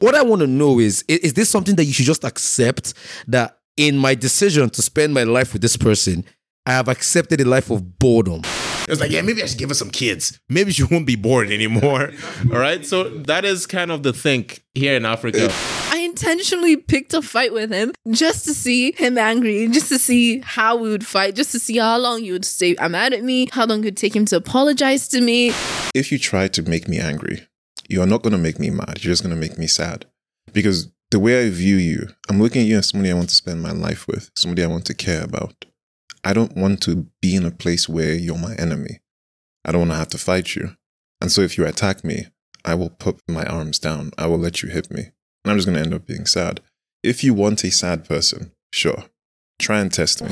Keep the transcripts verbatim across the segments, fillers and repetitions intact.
what I want to know is, is, is this something that you should just accept that in my decision to spend my life with this person, I have accepted a life of boredom? It's like, yeah, maybe I should give her some kids. Maybe she won't be bored anymore. All right. So that is kind of the thing here in Africa. I intentionally picked a fight with him just to see him angry, just to see how we would fight, just to see how long he would stay mad at me, how long it would take him to apologize to me. If you try to make me angry, you are not going to make me mad. You're just going to make me sad. Because the way I view you, I'm looking at you as somebody I want to spend my life with, somebody I want to care about. I don't want to be in a place where you're my enemy. I don't want to have to fight you. And so if you attack me, I will put my arms down. I will let you hit me. And I'm just going to end up being sad. If you want a sad person, sure, try and test me.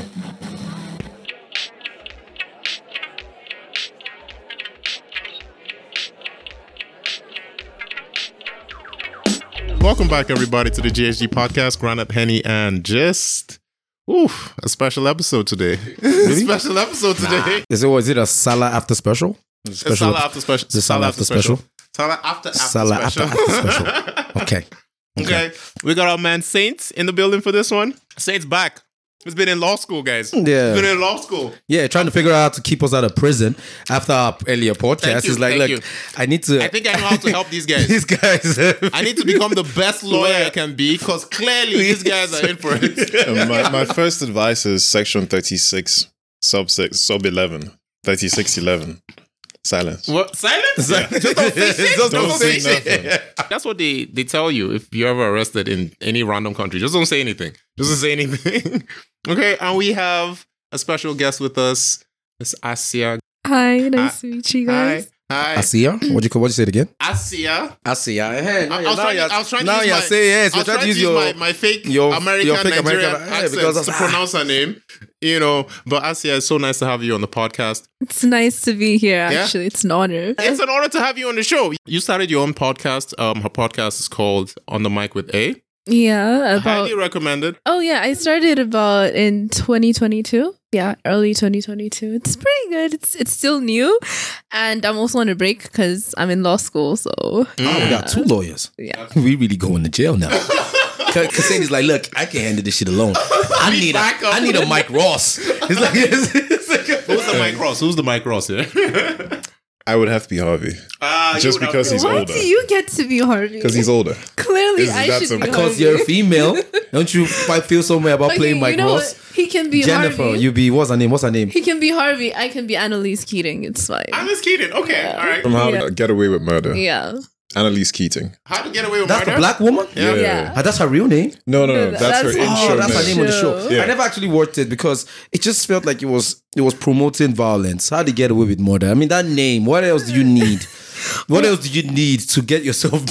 Welcome back, everybody, to the G H G podcast. Granite, Henny, and Gist. Oof, a special episode today. Really? Special episode today. Nah. Is it was it a Salah after special? Special Salah after special. Is it Salah after special? Salah after after Salah special. after, after special. Okay. okay. Okay. We got our man Saints in the building for this one. Saints back. He's been in law school, guys. Yeah. He's been in law school. Yeah, trying to figure out how to keep us out of prison after our earlier podcast. Thank you, He's like, thank look, you. I need to... I think I know how to help these guys. These guys... I need to become the best lawyer I can be because clearly these guys are in for it. Uh, my, my first advice is section thirty-six, sub six, sub eleven, thirty-six eleven. Silence. What? Silence? Yeah. Just don't say shit. Don't Don't say say nothing. shit. That's what they, they tell you if you're ever arrested in any random country. Just don't say anything. Just don't say anything. Okay, and we have a special guest with us. It's Asia. Hi, nice Hi. to meet you guys. Hi. Hi. Asia? What you call? What you say it again? Asia. Asia. Hey, now I, I you're, was now trying, you're, to, I was trying to now use you're my, saying yes. I You're was trying to use use your my, my fake your- American, your fake Nigerian American- hey, accent because to of- pronounce her name. You know, but Asia, it's so nice to have you on the podcast. It's nice to be here, Yeah? actually. It's an honor. It's an honor to have you on the show. You started your own podcast. Um, her podcast is called On the Mic with A. Yeah, about... Highly recommended. Oh, yeah, I started about in twenty twenty-two. Yeah, early twenty twenty-two. It's pretty good. It's it's still new. And I'm also on a break because I'm in law school, so... Oh, we got two lawyers. Yeah. We really going to jail now. Kasani's like, look, I can't handle this shit alone. I need a, backup. I need a Mike Ross. It's like, it's, it's like Who's the Mike Ross? Who's the Mike Ross here? I would have to be Harvey. Ah, you Just would have because to- he's Why older. do you get to be Harvey? Because he's older. Clearly, Is I that should some- be because Harvey. you're a female. Don't you quite feel some way about Okay, playing Mike you know Ross? what? He can be Jennifer, Harvey. you be, what's her name? What's her name? He can be Harvey. I can be Annalise Keating. It's fine. I'm just kidding. Okay, all right. From How Yeah. to Get Away with Murder. Yeah. Annalise Keating. How to Get Away with That's Murder? the black woman? Yeah. Yeah. Ah, that's her real name? No, no, no. No, That's, that's her his intro Oh, that's her name. name on the show. Show. Yeah. I never actually watched it because it just felt like it was it was promoting violence. How to get away with murder? I mean, that name. What else do you need? What else do you need to get yourself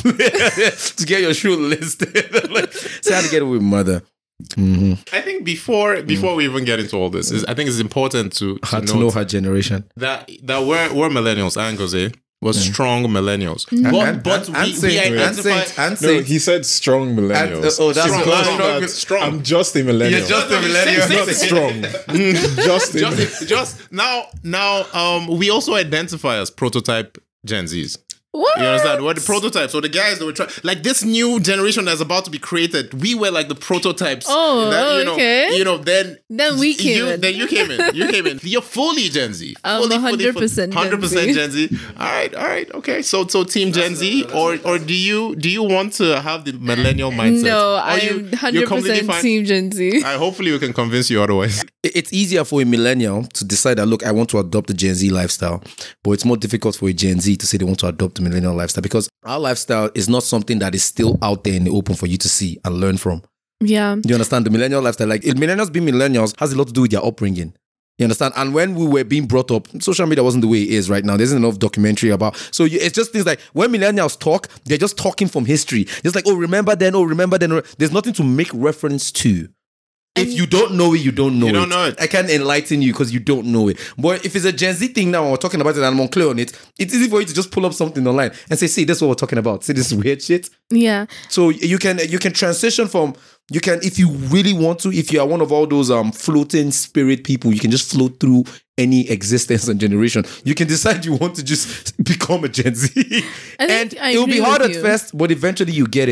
to get your show listed? Like, say how to get away with murder. Mm-hmm. I think before before we even get into all this, is I think it's important to, to, Hard to note know her generation. that that we're, we're millennials, and Jose was strong millennials. Mm-hmm. But, And- but and- we, and we Saint- and identify... Saint- and No, Saint. he said strong millennials. And, uh, oh, that's Strong. strong. Strong. Strong. Strong. I'm just a millennial. You're just a No, no, millennial. say- not say- strong. just a just, just now, now, um, we also identify as prototype Gen Zs. What? You understand? We're the prototypes. So the guys that were trying, like this new generation that's about to be created, we were like the prototypes. Oh, that, you know, okay. You know, then Then we came you, in. Then you came in. You came in. You're fully Gen Z. I'm Fully, one hundred percent one hundred percent Gen Gen Z. All right, all right, okay. So, so Team Gen Z, or or do you do you want to have the millennial mindset? No, Or I you- am you're one hundred completely percent fine? Team Gen Z. I hopefully we can convince you otherwise. It- It's easier for a millennial to decide that, look, I want to adopt the Gen Z lifestyle, but it's more difficult for a Gen Z to say they want to adopt the millennial lifestyle because our lifestyle is not something that is still out there in the open for you to see and learn from. Yeah. Do you understand? The millennial lifestyle, like millennials being millennials has a lot to do with their upbringing. You understand? And when we were being brought up, social media wasn't the way it is right now. There isn't enough documentary about. So you, it's just things like when millennials talk, they're just talking from history. Just like, oh, remember then, oh, remember then. There's nothing to make reference to. If you don't know it, you don't know it. You don't know it. I can't enlighten you because you don't know it. But if it's a Gen Z thing now, and we're talking about it and I'm unclear on it, it's easy for you to just pull up something online and say, see, this is what we're talking about. See this weird shit. Yeah. So you can you can transition from you can if you really want to, if you are one of all those um floating spirit people, you can just float through any existence and generation. You can decide you want to just become a Gen Z. I And think I it will be agree hard with at you. first, but eventually you get it.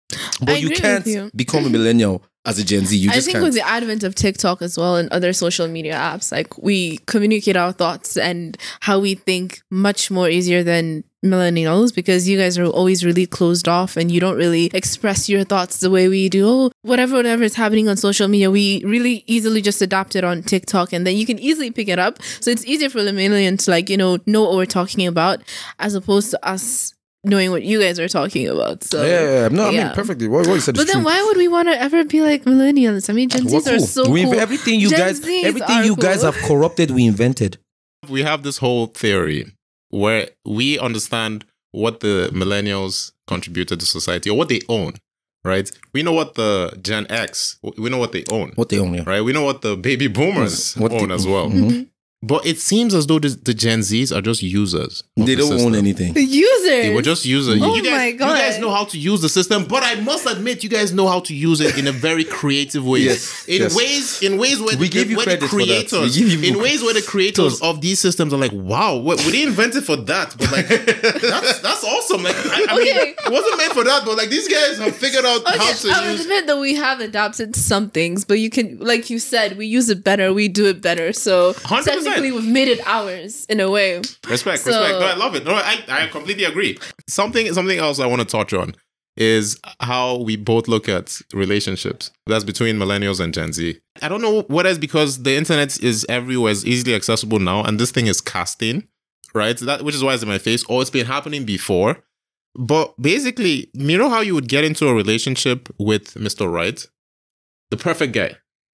But I you agree with can't you. become a millennial as a Gen Z. You I just think can't. with the advent of TikTok as well and other social media apps, like we communicate our thoughts and how we think much more easier than millennials, because you guys are always really closed off and you don't really express your thoughts the way we do. Oh, whatever, whatever is happening on social media, we really easily just adapt it on TikTok and then you can easily pick it up. So it's easier for the millennials to like, you know, know what we're talking about as opposed to us knowing what you guys are talking about. So yeah, yeah, yeah. No, I yeah. mean perfectly. What, what you said But is then true. why would we want to ever be like millennials? I mean, Gen We're Zs are cool. so we, cool. Everything you Gen guys, Zs everything are you guys cool. have corrupted, we invented. We have this whole theory where we understand what the millennials contributed to society or what they own, right? We know what the Gen X, we know what they own, What they own, yeah. right? We know what the baby boomers What own the- as well. Mhm. But it seems as though the, the Gen Zs are just users. of They the don't system. own anything. The users. They were just users. Oh you guys, my God. You guys know how to use the system, but I must admit, you guys know how to use it in a very creative way. Yes, In yes. ways, in ways where, We the, give you where the credit for that. creators, We give you in ways where the creators Toast. of these systems are like, wow, what, we didn't invent it for that, but like, that's that's awesome. Like, I, I mean, Okay. it wasn't meant for that, but like these guys have figured out how Okay, to I'll use. admit that we have adapted some things, but you can, like you said, we use it better, we do it better. So one hundred percent. technically, we've made it ours in a way. Respect, So- respect. No, I love it. No, I, I completely agree. Something, something else I want to touch on is how we both look at relationships. That's between millennials and Gen Z. I don't know whether it's because the internet is everywhere, it's easily accessible now, and this thing is casting, right? That which is why it's in my face, or it's been happening before. But basically, you know how you would get into a relationship with Mister Right? The perfect guy.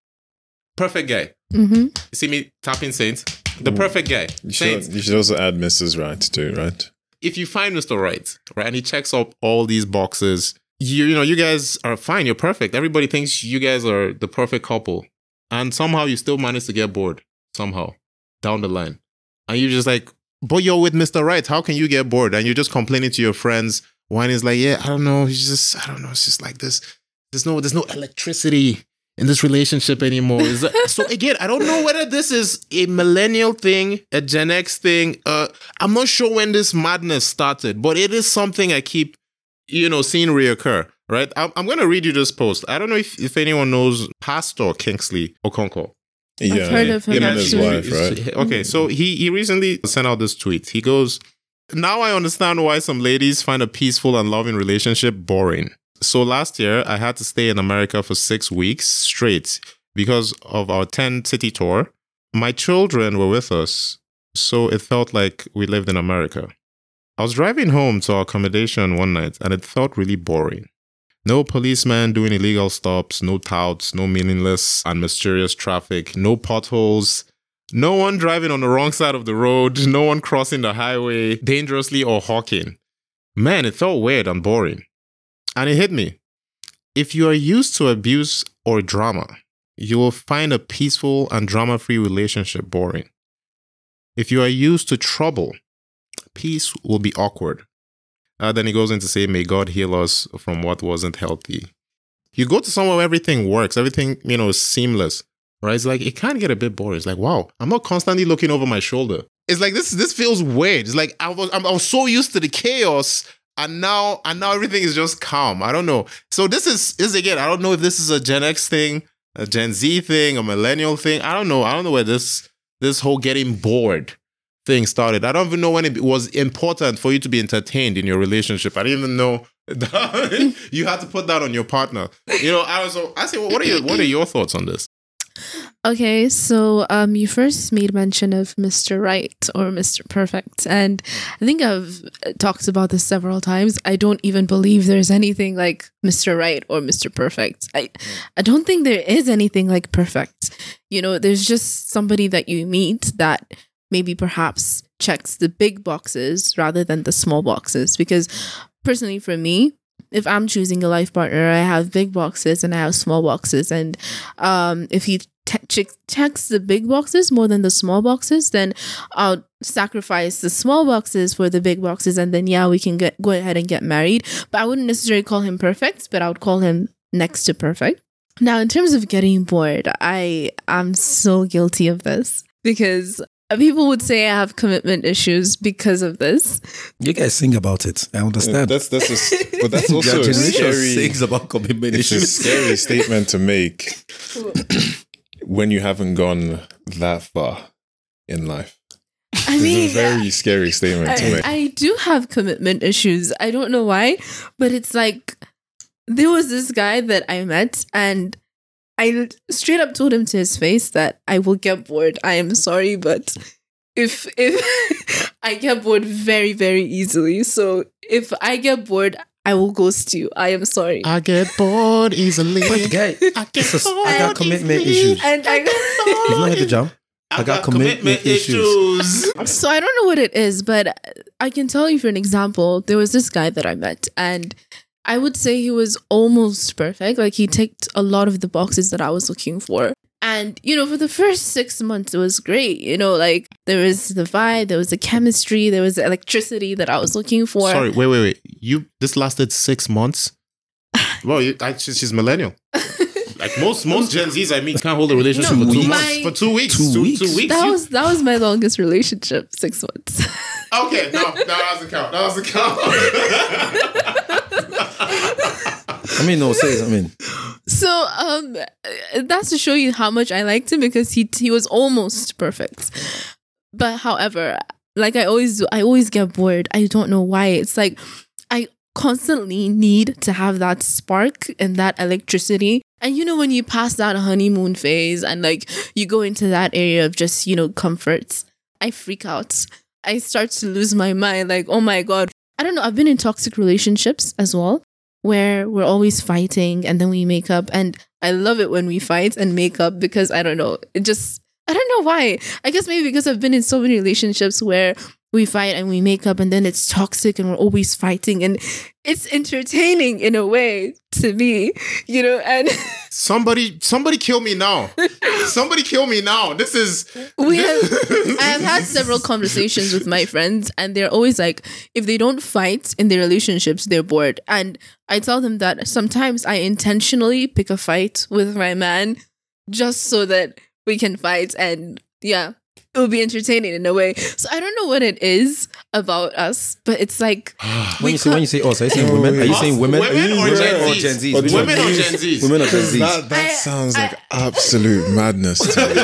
Perfect guy. Mm-hmm. You see me tapping Saints? The perfect guy. You Saints. should, you should also add Missus Right too, right? If you find Mister Right, right, and he checks up all these boxes, you you know, you guys are fine, you're perfect. Everybody thinks you guys are the perfect couple. And somehow you still manage to get bored, somehow, down the line. And you're just like, but you're with Mister Right, how can you get bored? And you're just complaining to your friends. One is like, yeah, I don't know, he's just, I don't know, it's just like this. There's no, there's no electricity in this relationship anymore. Is that, so again, I don't know whether this is a millennial thing, a Gen X thing. Uh, I'm not sure when this madness started, but it is something I keep, you know, seeing reoccur. Right? I'm, I'm going to read you this post. I don't know if, if anyone knows Pastor Kingsley Okonkwo. Yeah, heard of him, him and his actually. wife, right? Okay, so he he recently sent out this tweet. He goes, "Now I understand why some ladies find a peaceful and loving relationship boring. So last year, I had to stay in America for six weeks straight because of our ten-city tour. My children were with us, so it felt like we lived in America. I was driving home to our accommodation one night, and it felt really boring. No policeman doing illegal stops, no touts, no meaningless and mysterious traffic, no potholes, no one driving on the wrong side of the road, no one crossing the highway dangerously or hawking. Man, it felt weird and boring. And it hit me. If you are used to abuse or drama, you will find a peaceful and drama-free relationship boring. If you are used to trouble, peace will be awkward." Uh, then he goes in to say, "May God heal us from what wasn't healthy." You go to somewhere where everything works, everything, you know, is seamless, right? It's like, it can get a bit boring. It's like, wow, I'm not constantly looking over my shoulder. It's like, this this feels weird. It's like, I was, I'm, I was so used to the chaos, and now and now everything is just calm. I don't know. So this is, this again, I don't know if this is a Gen X thing, a Gen Z thing, a millennial thing. I don't know. I don't know where this this whole getting bored thing started. I don't even know when it was important for you to be entertained in your relationship. I didn't even know that you had to put that on your partner. You know, I was. I say, well, what are your what are your thoughts on this? Okay, so um, you first made mention of Mister Right or Mister Perfect, and I think I've talked about this several times. I don't even believe there's anything like Mister Right or Mister Perfect. I, I don't think there is anything like perfect. You know, there's just somebody that you meet that maybe perhaps checks the big boxes rather than the small boxes. Because personally, for me, if I'm choosing a life partner, I have big boxes and I have small boxes. And um, if he te- che- checks the big boxes more than the small boxes, then I'll sacrifice the small boxes for the big boxes. And then, yeah, we can get go ahead and get married. But I wouldn't necessarily call him perfect, but I would call him next to perfect. Now, in terms of getting bored, I am so guilty of this because people would say I have commitment issues because of this. You guys sing about it. I understand. That's that's a, but that's also Your a generation scary. sings about commitment It's a issues. scary statement to make when you haven't gone that far in life. I mean, It's a very scary statement to I, make. I do have commitment issues. I don't know why, but it's like there was this guy that I met, and I straight up told him to his face that I will get bored. I am sorry, but if if I get bored very very easily, so if I get bored, I will ghost you. I am sorry. I get bored easily. But guy, I get this is- I got bored commitment easily. issues. and I You've not hit the jump. I got commitment issues. So I don't know what it is, but I can tell you for an example. There was this guy that I met, and I would say he was almost perfect. Like he ticked a lot of the boxes that I was looking for. And, you know, for the first six months, it was great. You know, like there was the vibe, there was the chemistry, there was the electricity that I was looking for. Sorry, wait, wait, wait. You this lasted six months? Well, you, I, she's, she's millennial. Like most most Gen Zs I meet can't hold a relationship No, for two my- months. For two weeks. Two two, weeks? two weeks. That you- was that was my longest relationship, six months. Okay, no, that doesn't count. That doesn't count. I mean, no, say it. I mean, So um, that's to show you how much I liked him because he he was almost perfect. But however, like I always do, I always get bored. I don't know why. It's like I constantly need to have that spark and that electricity. And you know, when you pass that honeymoon phase and like you go into that area of just, you know, comforts, I freak out. I start to lose my mind. Like, oh my God. I don't know. I've been in toxic relationships as well, where we're always fighting and then we make up. And I love it when we fight and make up because I don't know. It just, I don't know why. I guess maybe because I've been in so many relationships where we fight and we make up and then it's toxic and we're always fighting and it's entertaining in a way to me, you know, and Somebody somebody kill me now. Somebody kill me now. This is we have, I have had several conversations with my friends and they're always like, if they don't fight in their relationships, they're bored. And I tell them that sometimes I intentionally pick a fight with my man just so that we can fight and yeah, it will be entertaining in a way. So I don't know what it is about us, but it's like when you say when you say us, are you saying women? Are you Us? saying women? Women or Women Gen or Zs? Gen Zs? Or Which Women one? or Gen Zs? Women or Gen Zs? That, that I- sounds I- like absolute madness to me.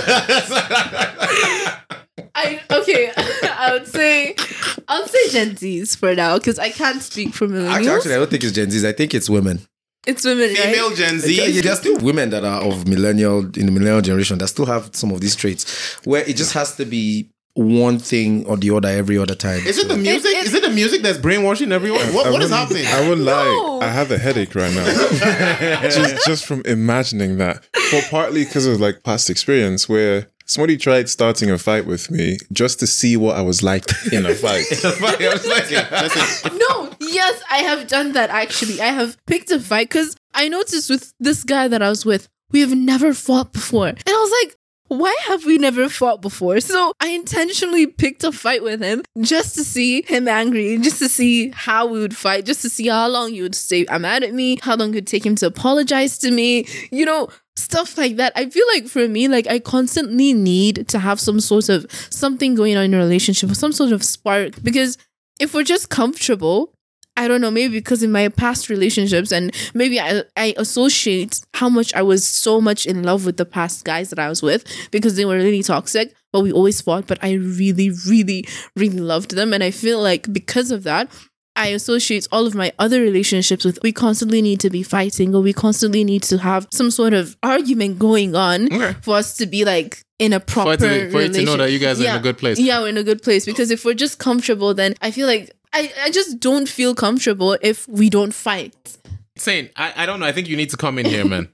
I okay. I would say I'll say Gen Zs for now because I can't speak for millennials. Actually, actually, I don't think it's Gen Zs. I think it's women. it's women, right? Female Gen Yeah, Z. there are still women that are of millennial in the millennial generation that still have some of these traits, where it just has to be one thing or the other every other time. Is it the music? it- Is it the music that's brainwashing everyone? What, I what is wouldn't- happening? I wouldn't No. lie. I have a headache right now. just, just from imagining that. Well, partly because of like past experience where somebody tried starting a fight with me just to see what I was like in a fight. I was like, listen, No, yes, I have done that actually. I have picked a fight because I noticed with this guy that I was with, we have never fought before. And I was like, why have we never fought before? So I intentionally picked a fight with him just to see him angry, just to see how we would fight, just to see how long he would stay mad at me, how long it would take him to apologize to me, you know, stuff like that. I feel like for me, like I constantly need to have some sort of something going on in a relationship, some sort of spark. Because if we're just comfortable, I don't know, maybe because in my past relationships and maybe I, I associate how much I was so much in love with the past guys that I was with because they were really toxic, but we always fought, but I really, really, really loved them. And I feel like because of that, I associate all of my other relationships with we constantly need to be fighting or we constantly need to have some sort of argument going on Okay. for us to be like in a proper for it to, for it to know relation- that you guys are in Yeah. a good place. Yeah, we're in a good place because if we're just comfortable, then I feel like I, I just don't feel comfortable if we don't fight. Saint, I, I don't know. I think you need to come in here, man.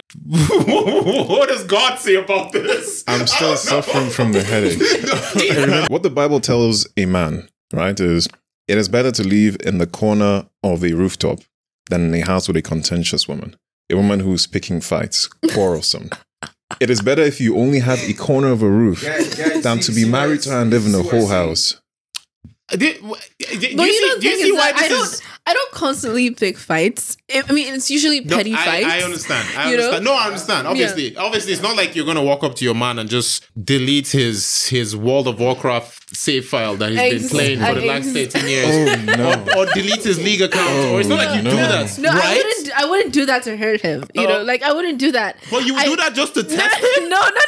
What does God say about this? I'm still suffering from the headache. What the Bible tells a man, right, is it is better to live in the corner of a rooftop than in a house with a contentious woman, a woman who's picking fights, quarrelsome. It is better if you only have a corner of a roof than to be married to her and live in a whole house. Do, do, do, do But you you see, know, do you the thing see is why that I this don't, is? I don't constantly pick fights. I I mean, it's usually No, petty I, fights. I understand. I you know? understand. No, I understand. Obviously, obviously, it's not like you're gonna walk up to your man and just delete his his World of Warcraft save file that he's Ex- been playing for the last ex- thirteen years, Oh, no. or, or delete his league account. or it's not like you no. do that, No, I right? wouldn't. I wouldn't do that to hurt him. You know, Oh. like I wouldn't do that. But you would I- do that just to No, test no, him. no, no.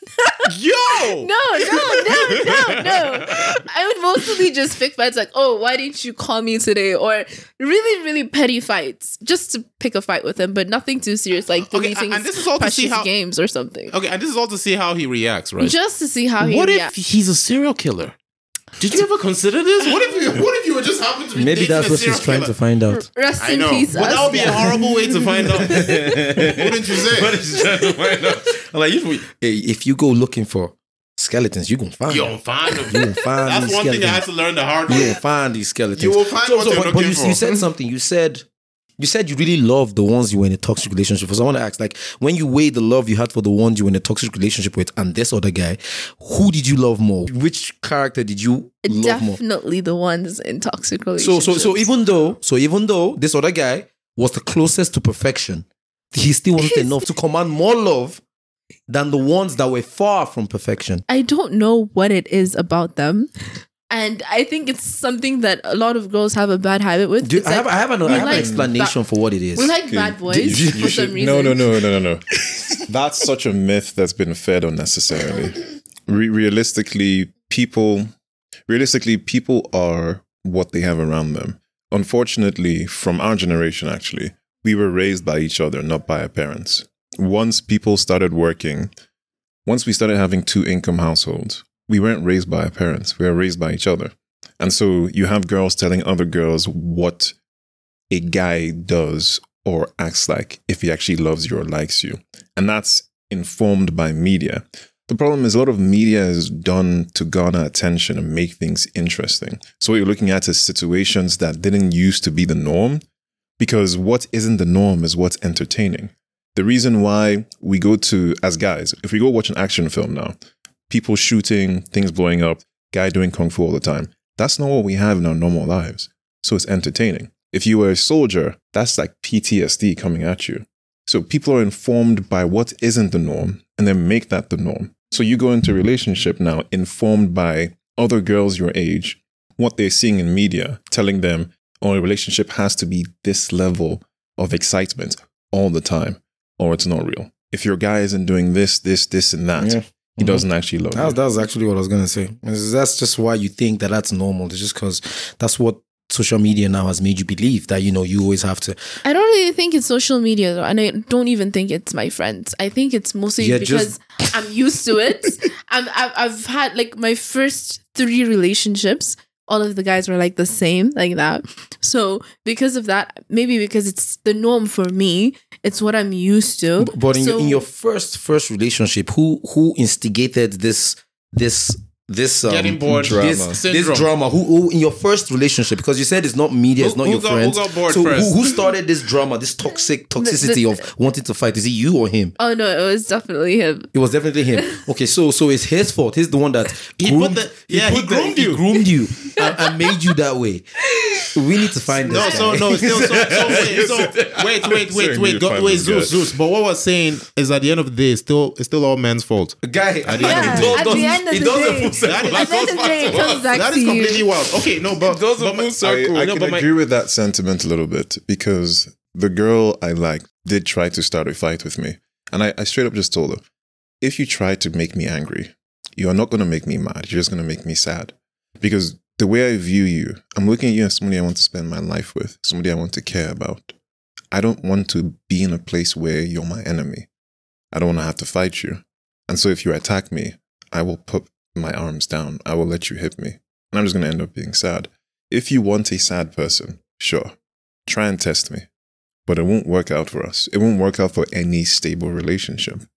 Yo, No, no, no, no, no. I would mostly just pick fights like, oh, why didn't you call me today? Or really, really petty fights. Just to pick a fight with him, but nothing too serious, like Okay, deleting and this is all to see precious how- games or something. Okay, and this is all to see how he reacts, right? Just to see how he What if reacts. he's a serial killer? Did you ever consider this? What if you what if you were just happen to be Maybe dating that's a what serial she's trying killer? to find out. Rest I in know, peace. but us, that would be yeah. a horrible way to find out. Wouldn't you say? What is she trying to find out? I'm like, you, hey, if you go looking for skeletons, you gonna find You them. don't find them. You gonna find That's these one thing I had skeletons. to learn the hard You way. will find these skeletons. You will find what you're but, looking but you, for. you said something. You said you said you really love the ones you were in a toxic relationship with. So I want to ask, like, when you weigh the love you had for the ones you were in a toxic relationship with and this other guy, who did you love more? Which character did you love more? Definitely the ones in toxic So relationships. so so even though so even though this other guy was the closest to perfection, he still wasn't enough to command more love than the ones that were far from perfection. I don't know what it is about them. And I think it's something that a lot of girls have a bad habit with. Do, It's I, like, have, I have an, I we have an like explanation ba- for what it is. we like bad boys You should- for you some should- reason. No, no, no, no, no, no. That's such a myth that's been fed unnecessarily. Re- realistically, people, realistically, people are what they have around them. Unfortunately, from our generation, actually, we were raised by each other, not by our parents. Once people started working, once we started having two income households, we weren't raised by our parents. We were raised by each other. And so you have girls telling other girls what a guy does or acts like if he actually loves you or likes you. And that's informed by media. The problem is a lot of media is done to garner attention and make things interesting. So what you're looking at is situations that didn't used to be the norm, because what isn't the norm is what's entertaining. The reason why we go to, as guys, if we go watch an action film now, people shooting, things blowing up, guy doing kung fu all the time, that's not what we have in our normal lives. So it's entertaining. If you were a soldier, that's like P T S D coming at you. So people are informed by what isn't the norm and then make that the norm. So you go into a relationship now informed by other girls your age, what they're seeing in media, telling them, oh, a relationship has to be this level of excitement all the time, or it's not real. If your guy isn't doing this, this, this, and that, Yeah. Mm-hmm. Mhm. Oh, he doesn't actually love That was, you. that was actually what I was going to say. That's just why you think that that's normal. It's just because that's what social media now has made you believe, that, you know, you always have to. I don't really think it's social media though, and I don't even think it's my friends. I think it's mostly Yeah, because just- I'm used to it. I'm, I've, I've had like my first three relationships. All of the guys were like the same, like that. So because of that, maybe because it's the norm for me, it's what I'm used to. B- But in, So- your, in your first first relationship, who who instigated this this this um, Getting bored drama. this, syndrome. this drama? Who, who in your first relationship? Because you said it's not media, it's Who- not who your got- who friends. got bored so first? who, who started this drama, this toxic toxicity of wanting to fight? Is it you or him? Oh no, it was definitely him. It was definitely him. Okay, so so it's his fault. He's the one that He groomed, put the- yeah, he put the- groomed you. groomed you and, and made you that way. We need to find this No, guy. so no, still, so, so wait, so wait, wait, wait, wait, go, wait, Zeus, Zeus. But what we're saying is, at the end of the day, it's still, it's still all men's fault. guy. At the end of Yeah, the day. at the end of he the does day. the full circle. That is- At the end of the day, it comes back That to is you. completely wild. Okay, no, but, Those are but my- full circle. I, I no, can but my- agree with that sentiment a little bit, because the girl I liked did try to start a fight with me. And I, I straight up just told her, if you try to make me angry, you are not going to make me mad. You're just going to make me sad. Because the way I view you, I'm looking at you as somebody I want to spend my life with, somebody I want to care about. I don't want to be in a place where you're my enemy. I don't want to have to fight you. And so if you attack me, I will put my arms down. I will let you hit me. And I'm just going to end up being sad. If you want a sad person, sure, try and test me. But it won't work out for us. It won't work out for any stable relationship.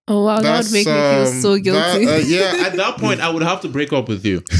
Oh wow, that would make me feel um, so guilty. that, uh, yeah, at that point, I would have to break up with you.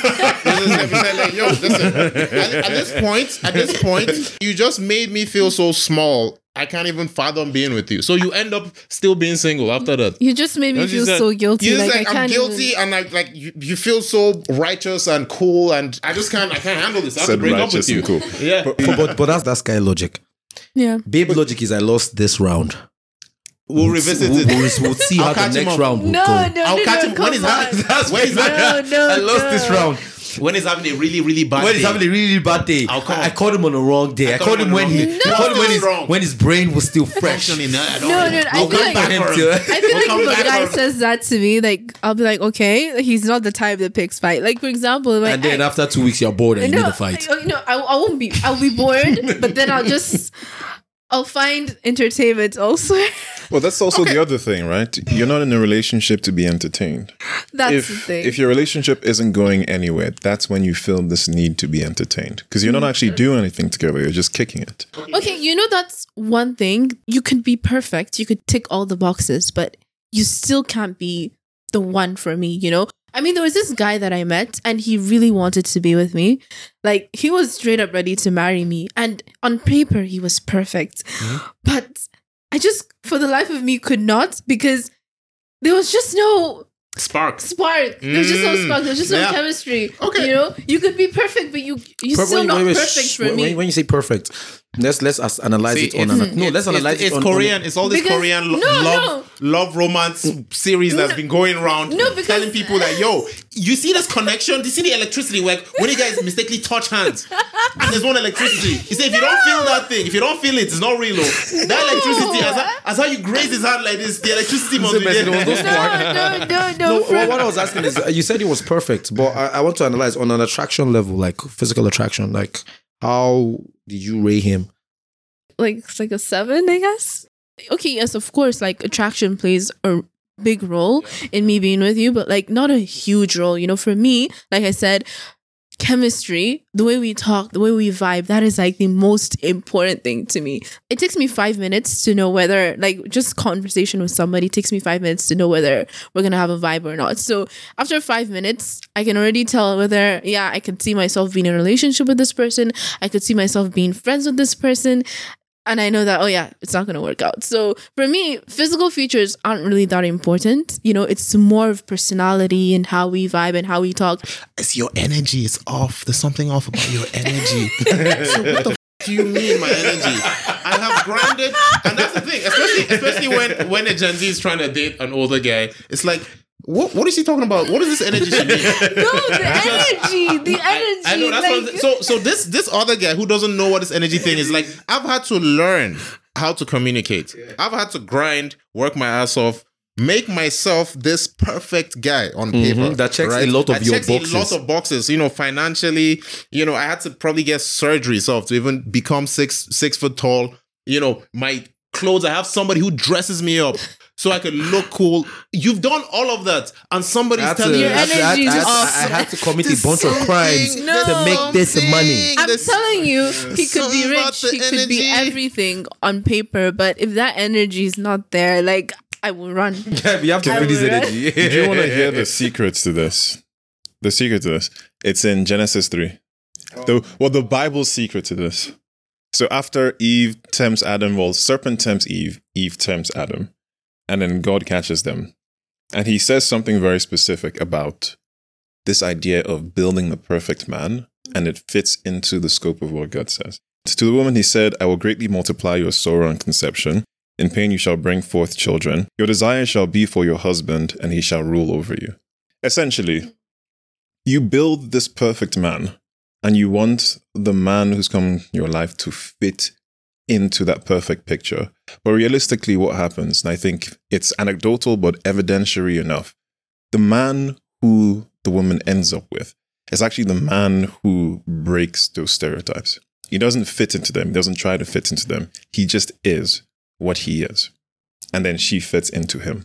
Like, yo, listen, at, at this point, at this point, you just made me feel so small. I can't even fathom being with you. So you end up still being single after that. You just made me Don't you feel say- so guilty. You just Like, like, I I'm can't guilty, even- and I like you, you feel so righteous and cool, and I just can't. I can't handle this. I have to Said break up righteous with you. and cool. Yeah. But, but but that's that sky logic. Yeah. Babe logic is I lost this round. We'll revisit We'll, it. we'll, we'll see I'll how catch the him next up. round will No, go. no, I'll no, catch no, him come when he's on. having. That's when he's No, having- no, I lost no. this round. when he's having a really, really bad When day. he's having a really bad day, I'll call I, I him. called him on the wrong day. I, called called him him on when the he, wrong I day. called him when No. his Wrong. when his brain was still fresh. Functionally, no, I don't No, know. no, I I'll feel come like- back him for to- him. I feel We'll like come if a back guy for him. says that to me, like I'll be like, okay, he's not the type that picks fight. Like for example, like And then I, after two weeks, you're bored and you no, need to fight. I, you know, I, I won't be. I'll be bored, but then I'll just, I'll find entertainment elsewhere. Well, that's also the other thing, right? You're not in a relationship to be entertained. That's if the thing. if your relationship isn't going anywhere, that's when you feel this need to be entertained because you're not actually doing anything together. You're just kicking it. Okay, you know that's one thing. You could be perfect. You could tick all the boxes, but you still can't be the one for me, you know? I mean, there was this guy that I met and he really wanted to be with me. Like, he was straight up ready to marry me. And on paper, he was perfect. But I just, for the life of me, could not because there was just no Sparks. spark. There was just no Mm. spark. There was just no Yeah. chemistry. Okay. You know? You could be perfect, but you, you're Per- still when- not when- when- perfect shh, for when, me. When you say perfect, let's let's as- analyze See, it on it's- an, no. Let's it's- analyze it's, it it's on Korean. On It's all this Because- Korean lo- no, love, love romance series that's been going around, No, because- telling people that yo, you see this connection, you see the electricity work when you guys mistakenly touch hands, and there's one electricity. You say if you don't feel that thing, if you don't feel it, it's not real. oh. That electricity, as, how- as how you graze his hand like this, the electricity must be There was no there. no, no, no, no. No, for- well, what I was asking is, uh, you said it was perfect, but I, I want to analyze on an attraction level, like physical attraction, like how did you rate him? like it's like a seven, I guess. Okay, yes, of course, like attraction plays a big role in me being with you, but like not a huge role. You know, for me, like I said, chemistry, the way we talk, the way we vibe, that is like the most important thing to me. It takes me five minutes to know whether, like, just conversation with somebody takes me five minutes to know whether we're gonna have a vibe or not. So after five minutes, I can already tell whether, yeah, I could see myself being in a relationship with this person. I could see myself being friends with this person. And I know that, oh yeah, it's not going to work out. So for me, physical features aren't really that important. You know, it's more of personality and how we vibe and how we talk. It's your energy. It's off. There's something off about your energy. So what the f- do you mean, my energy? I have grinded, and that's the thing. Especially, especially when when a Gen Z is trying to date an older guy, it's like, what what is he talking about? What is this energy she mean? No, the energy, the energy. I know that's like, what I'm saying. So so this this other guy who doesn't know what this energy thing is, like, I've had to learn how to communicate. I've had to grind, work my ass off, make myself this perfect guy on paper Mhm, that checks a lot of that your checks boxes. a lot of boxes. You know, financially, you know, I had to probably get surgery so to even become six six foot tall. You know, my clothes. I have somebody who dresses me up so I can look cool. You've done all of that, and somebody's I had to, telling you Your I had to- I had to- energy is I had to- awesome. I had to commit a There's bunch of crimes something- No. to make this money. I'm There's- telling you, he could be something about rich. the He could be energy. everything on paper. But if that energy is not there, like, I will run. Yeah, we have to I feel this will, right? energy. Do you want to hear the secrets to this? The secret to this? It's in Genesis three. The, well, the Bible's secret to this. So after Eve tempts Adam, well, serpent tempts Eve, Eve tempts Adam, and then God catches them. And he says something very specific about this idea of building the perfect man, and it fits into the scope of what God says. To the woman he said, I will greatly multiply your sorrow and conception. In pain you shall bring forth children. Your desire shall be for your husband, and he shall rule over you. Essentially, you build this perfect man, and you want the man who's come in your life to fit into that perfect picture. But realistically, what happens, and I think it's anecdotal but evidentiary enough, the man who the woman ends up with is actually the man who breaks those stereotypes. He doesn't fit into them. He doesn't try to fit into them. He just is what he is. And then she fits into him.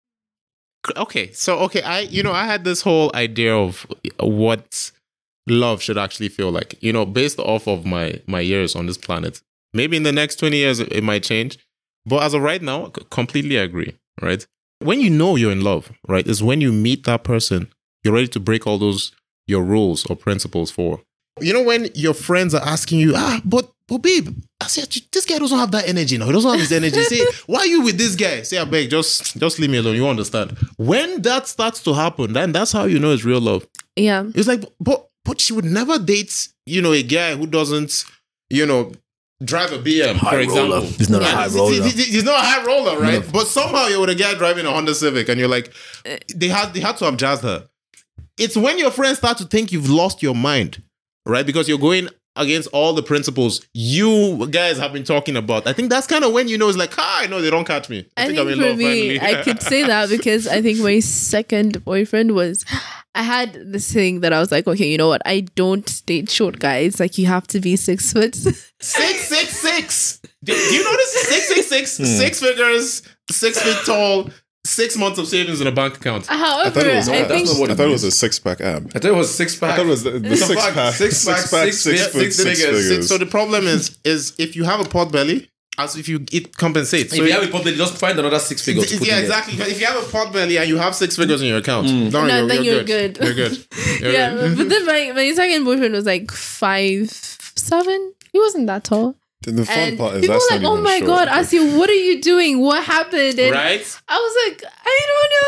Okay, so okay, I you know I had this whole idea of what love should actually feel like, you know, based off of my my years on this planet. Maybe in the next twenty years it, it might change, but as of right now, I completely agree, right? when you know you're in love, right, is when you meet that person, you're ready to break all those, your rules or principles for. You know, when your friends are asking you, ah, but, but babe, I said, this guy doesn't have that energy now. He doesn't have his energy. Say, why are you with this guy? Say, I beg, just, just leave me alone. You understand. When that starts to happen, then that's how you know it's real love. Yeah. It's like, but, but she would never date, you know, a guy who doesn't, you know, drive a B M, High for example. roller. He's not a Yeah, high he's- roller. He's, he's not a high roller, right? No. But somehow you're with a guy driving a Honda Civic and you're like, they had, they had to have jazzed her. It's when your friends start to think you've lost your mind, right? Because you're going against all the principles you guys have been talking about. I think that's kind of when you know it's like, ah, I know they don't catch me. I think, I'm in for love me, finally. I could say that because I think my second boyfriend was, I had this thing that I was like, okay, you know what? I don't date short guys. Like, you have to be six foot. Six, six, six. Do, do you notice six, six, six, Hmm. six figures, six feet tall, six months of savings in a bank account? However, I thought it was, I I, think not what I thought it was a six pack ab. I thought it was six pack. I thought it was the, the It's a six fact. pack, Six pack, six pack, six six, fi- foot, six six figures. figures. So the problem is, is if you have a pot belly, as if you it compensates. If So you have a problem, just find another six figures. to put yeah, in there. exactly. If you have a pot belly and you have six figures in your account, don't worry, No, you're, then you're you're good. good. You're good. You're yeah, good. but then my, my second boyfriend was like five, seven. He wasn't that tall. The, the fun And part is people that's were like, not oh even my short. God, Asya, what are you doing? What happened? And Right? I was like, I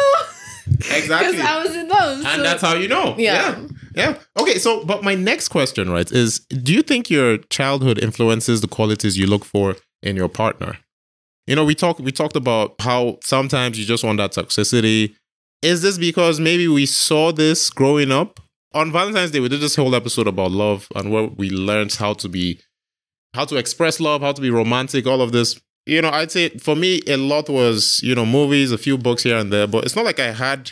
don't know. Exactly. Because I was in love. And so- that's how you know. Yeah. yeah. Yeah. Okay, so, but my next question, right, is do you think your childhood influences the qualities you look for in your partner? You know, we talked we talked about how sometimes you just want that toxicity. Is this because maybe we saw this growing up? On Valentine's Day, we did this whole episode about love and where we learned how to be, how to express love, how to be romantic, all of this. You know, I'd say for me, a lot was, you know, movies, a few books here and there, but it's not like I had,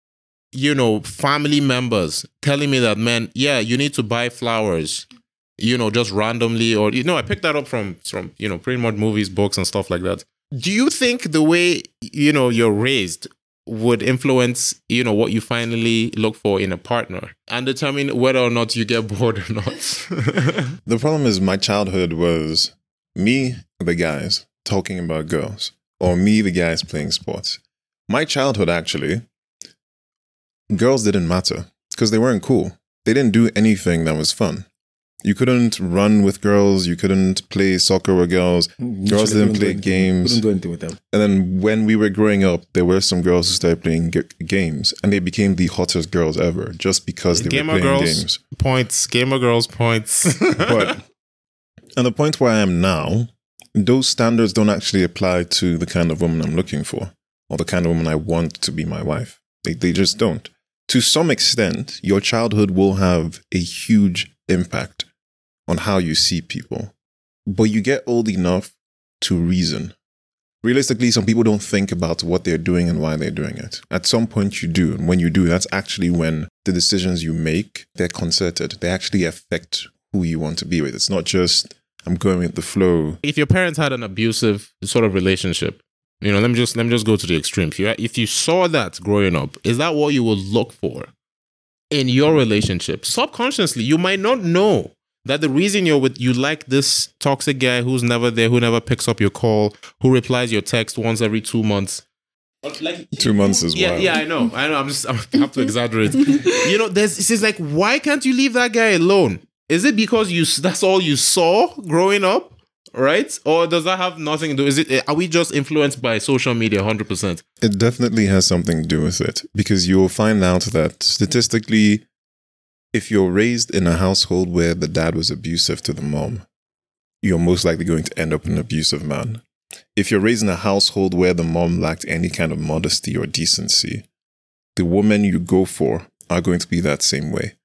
you know, family members telling me that, man, yeah, you need to buy flowers, you know, just randomly, or, you know, I picked that up from, from, you know, pretty much movies, books and stuff like that. Do you think the way, you know, you're raised would influence, you know, what you finally look for in a partner and determine whether or not you get bored or not? The problem is my childhood was me, the guys, talking about girls, or me, the guys, playing sports. My childhood, actually, girls didn't matter because they weren't cool. They didn't do anything that was fun. You couldn't run with girls. You couldn't play soccer with girls. Girls didn't play games. Couldn't do anything with them. And then when we were growing up, there were some girls who started playing g- games, and they became the hottest girls ever just because they Gamer were playing girls, games. points. Gamer girls, points. But and the point where I am now, those standards don't actually apply to the kind of woman I'm looking for or the kind of woman I want to be my wife. They they just don't. To some extent, your childhood will have a huge impact on how you see people. But you get old enough to reason. Realistically, some people don't think about what they're doing and why they're doing it. At some point you do. And when you do, that's actually when the decisions you make, they're concerted. They actually affect who you want to be with. It's not just, I'm going with the flow. If your parents had an abusive sort of relationship, you know, let me just let me just go to the extreme. If you if you saw that growing up, is that what you would look for in your relationship? Subconsciously, you might not know that the reason you're with, you like this toxic guy who's never there, who never picks up your call, who replies your text once every two months. Like Two months is yeah, wild. yeah, I know, I know. I'm just I have to exaggerate. You know, there's it's just like, why can't you leave that guy alone? Is it because you that's all you saw growing up, right? Or does that have nothing to do? Is it? Are we just influenced by social media, one hundred percent? It definitely has something to do with it because you'll find out that statistically, if you're raised in a household where the dad was abusive to the mom, you're most likely going to end up an abusive man. If you're raised in a household where the mom lacked any kind of modesty or decency, the women you go for are going to be that same way,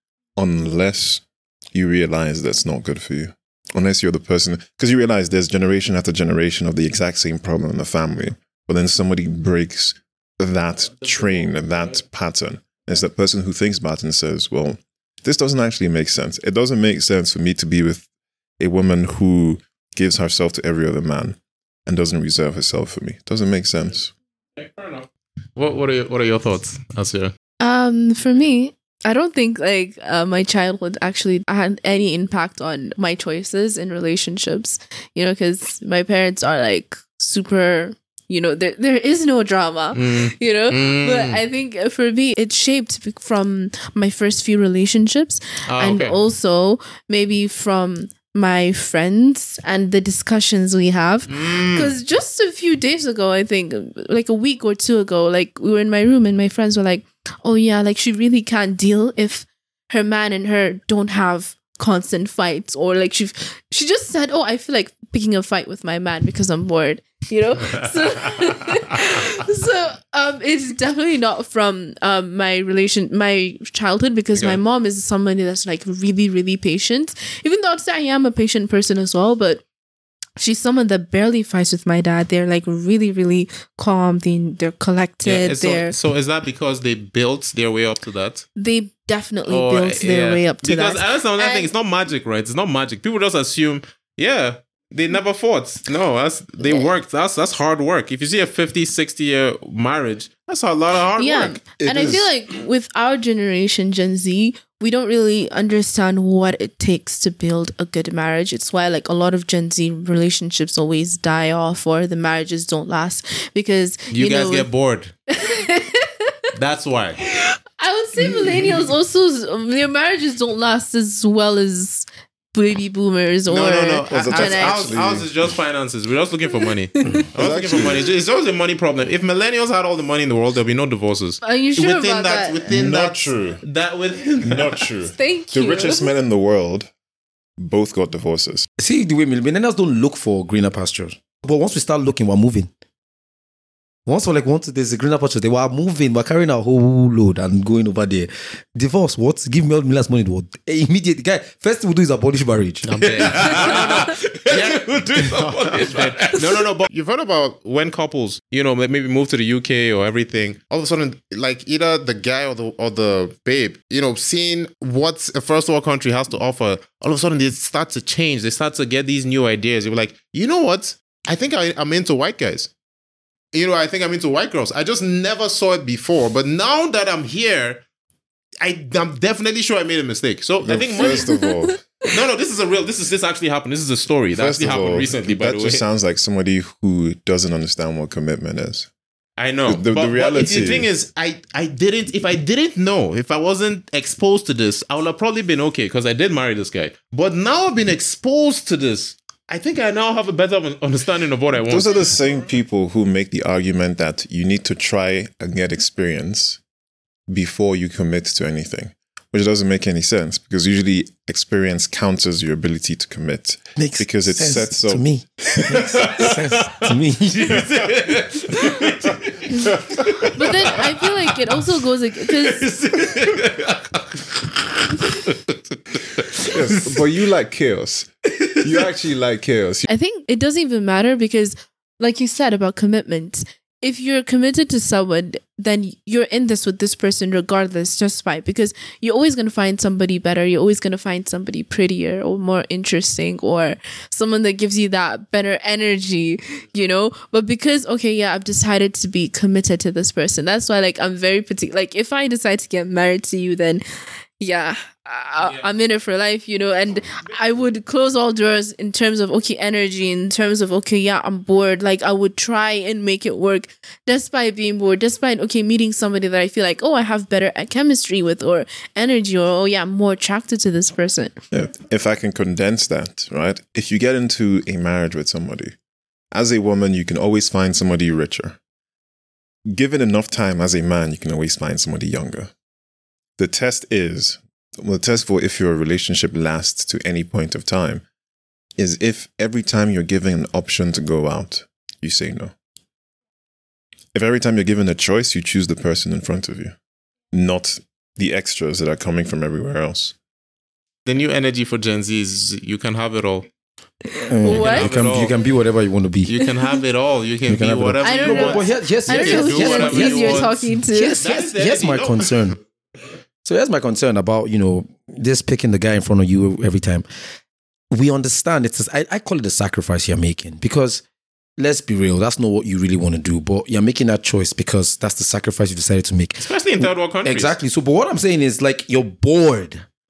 unless you realize that's not good for you. Unless you're the person, because you realize there's generation after generation of the exact same problem in the family, but then somebody breaks that train, that pattern. It's that person who thinks about it and says, well, this doesn't actually make sense. It doesn't make sense for me to be with a woman who gives herself to every other man and doesn't reserve herself for me. It doesn't make sense. Okay, fair enough. What What are your, What are your thoughts, Asya? Um, for me, I don't think like uh, my childhood actually had any impact on my choices in relationships. You know, because my parents are like super You know, there there is no drama, Mm. you know? Mm. But I think for me, it's shaped from my first few relationships Ah, and okay. also maybe from my friends and the discussions we have. Mm. Because just a few days ago, I think, like a week or two ago, like we were in my room and my friends were like, oh yeah, like she really can't deal if her man and her don't have constant fights, or like she she just said, oh, I feel like picking a fight with my man because I'm bored, you know. So, so um, it's definitely not from um my relation, my childhood, because Okay. my mom is somebody that's like really, really patient. Even though I'd say I am a patient person as well, but she's someone that barely fights with my dad. They're like really, really calm. They they're collected. Yeah, so, they're so is that because they built their way up to that? they definitely Oh, built their yeah. way up to because that. that's another And- thing. It's not magic, right? It's not magic. People just assume, yeah, they never fought. No, that's they Yeah. worked. That's that's hard work. If you see a fifty,60 year marriage, that's a lot of hard Yeah, work. It and I is. feel like with our generation, Gen Z, we don't really understand what it takes to build a good marriage. It's why like a lot of Gen Z relationships always die off or the marriages don't last because You, you, guys know, get bored. That's why. I would say millennials also their marriages don't last as well as baby boomers or No, no, no. Was it- Gen Ours- X. ours, ours is just finances. We're just looking for money. We're just looking for money. It's always a money problem. If millennials had all the money in the world, there'll be no divorces. Are you sure within about that, that? within Not that, true. That within that. Not true. Thank The you. richest men in the world both got divorces. See the way millennials don't look for greener pastures, but once we start looking, we're moving. Once we're like, once there's a greener pasture, they were moving, we're carrying our whole load and going over there. Divorce, what? Give me all millions money. What? Immediate guy. First thing we do is abolish marriage. I'm dead. no, no, no. no, no, no. But you've heard about when couples, you know, maybe move to the U K or everything. All of a sudden, like either the guy or the or the babe, you know, seeing what a first world country has to offer, all of a sudden they start to change. They start to get these new ideas. You're like, you know what? I think I, I'm into white guys. You know, I think I'm into white girls. I just never saw it before, but now that I'm here, I, I'm definitely sure I made a mistake. So I think money, First of all, no, no, this is a real. This is this actually happened. This is a story that first actually of happened all, recently. By that the way, just sounds like somebody who doesn't understand what commitment is. I know. the- the but, but reality- the thing is, I I didn't. If I didn't know, if I wasn't exposed to this, I would have probably been okay because I did marry this guy. But now I've been exposed to this. I think I now have a better understanding of what I want. Those are the same people who make the argument that you need to try and get experience before you commit to anything, which doesn't make any sense because usually experience counters your ability to commit Makes because it sense sets to up. me. Makes sense to me. But then I feel like it also goes because Yes, but you like chaos. You actually like chaos. I think it doesn't even matter because, like you said about commitment, if you're committed to someone, then you're in this with this person regardless, just fine. Because you're always going to find somebody better. You're always going to find somebody prettier or more interesting or someone that gives you that better energy, you know? But because, okay, yeah, I've decided to be committed to this person. That's why, like, I'm very particular. Like, if I decide to get married to you, then yeah, I, I'm in it for life, you know, and I would close all doors in terms of, okay, energy, in terms of, okay, yeah, I'm bored. Like, I would try and make it work despite being bored, despite, okay, meeting somebody that I feel like, oh, I have better chemistry with or energy or, oh, yeah, I'm more attracted to this person. Yeah. If I can condense that, right? If you get into a marriage with somebody, as a woman, you can always find somebody richer. Given enough time as a man, you can always find somebody younger. The test is, well, the test for if your relationship lasts to any point of time is if every time you're given an option to go out, you say no. If every time you're given a choice, you choose the person in front of you, not the extras that are coming from everywhere else. The new energy for Gen Z is you can have it all. Uh, What? You can, you can be whatever you want to be. You can have it all. You can You can be have it all. whatever I you don't No, know. but, want. but here, here's, I don't here's, know do here's, whatever who you you're want. talking to. here's, That here's, is the here's my energy, no. concern. So here's my concern about, you know, this picking the guy in front of you every time. We understand it's, a, I, I call it a sacrifice you're making because let's be real, that's not what you really want to do, but you're making that choice because that's the sacrifice you decided to make. Especially in third world countries. Exactly. So, but what I'm saying is like, you're bored.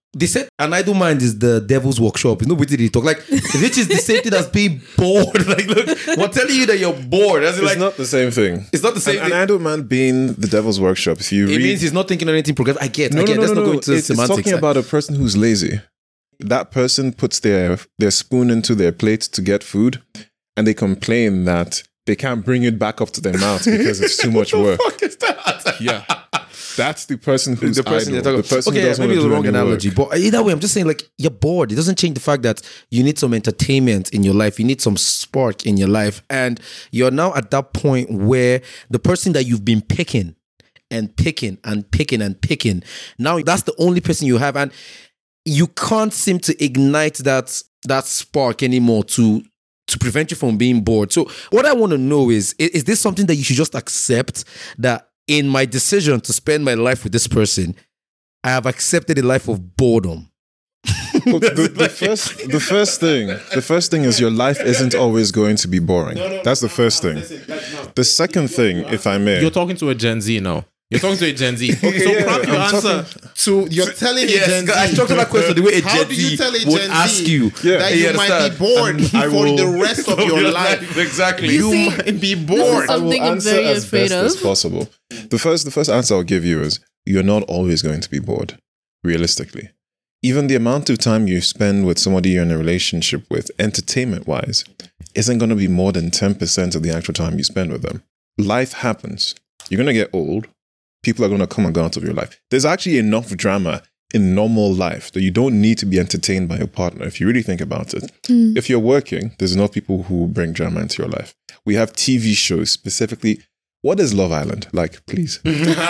they said an idle mind is the devil's workshop. Nobody did talk like which is the same thing as being bored. Like, look, we're telling you that you're bored. That's It's like not the same thing. it's not the same An, thing. an idle man being the devil's workshop. If you It read, means he's not thinking of anything progressive. I get. no, I get. no, no, Let's no, not no. go into the It's, it's semantics. talking about a person who's lazy. That person puts their their spoon into their plate to get food, and they complain that they can't bring it back up to their mouth because it's too much work. What the fuck is that? Yeah, that's the person who's the person idle. you're The talking person okay, who doesn't maybe it's want the to wrong do any analogy, work. but either way, I'm just saying like you're bored. It doesn't change the fact that you need some entertainment in your life. You need some spark in your life, and you're now at that point where the person that you've been picking and picking and picking and picking, now that's the only person you have, and you can't seem to ignite that that spark anymore to to prevent you from being bored. So what I want to know is, is, is this something that you should just accept that in my decision to spend my life with this person, I have accepted a life of boredom? Look, the, the first, the first thing, the first thing is your life isn't always going to be boring. That's the first thing. The second thing, if I may, You're talking to a Gen Z now. You're talking to a Gen Z. so yeah, craft your I'm answer to you're telling a Gen Z. I structured that question the way a How Gen do you Z tell a would Gen ask Z you. Yeah. that You you might understand? be bored I for will- the rest of your life? Exactly. You You see, might be this bored. is I will something I'm answer very as afraid best as of. possible. The first, the first answer I'll give you is you're not always going to be bored, realistically. Even the amount of time you spend with somebody you're in a relationship with, entertainment-wise, isn't going to be more than ten percent of the actual time you spend with them. Life happens. You're going to get old. People are going to come and go out of your life. There's actually enough drama in normal life that you don't need to be entertained by your partner if you really think about it. Mm. If you're working, there's enough people who bring drama into your life. We have T V shows specifically. What is Love Island? Like, please.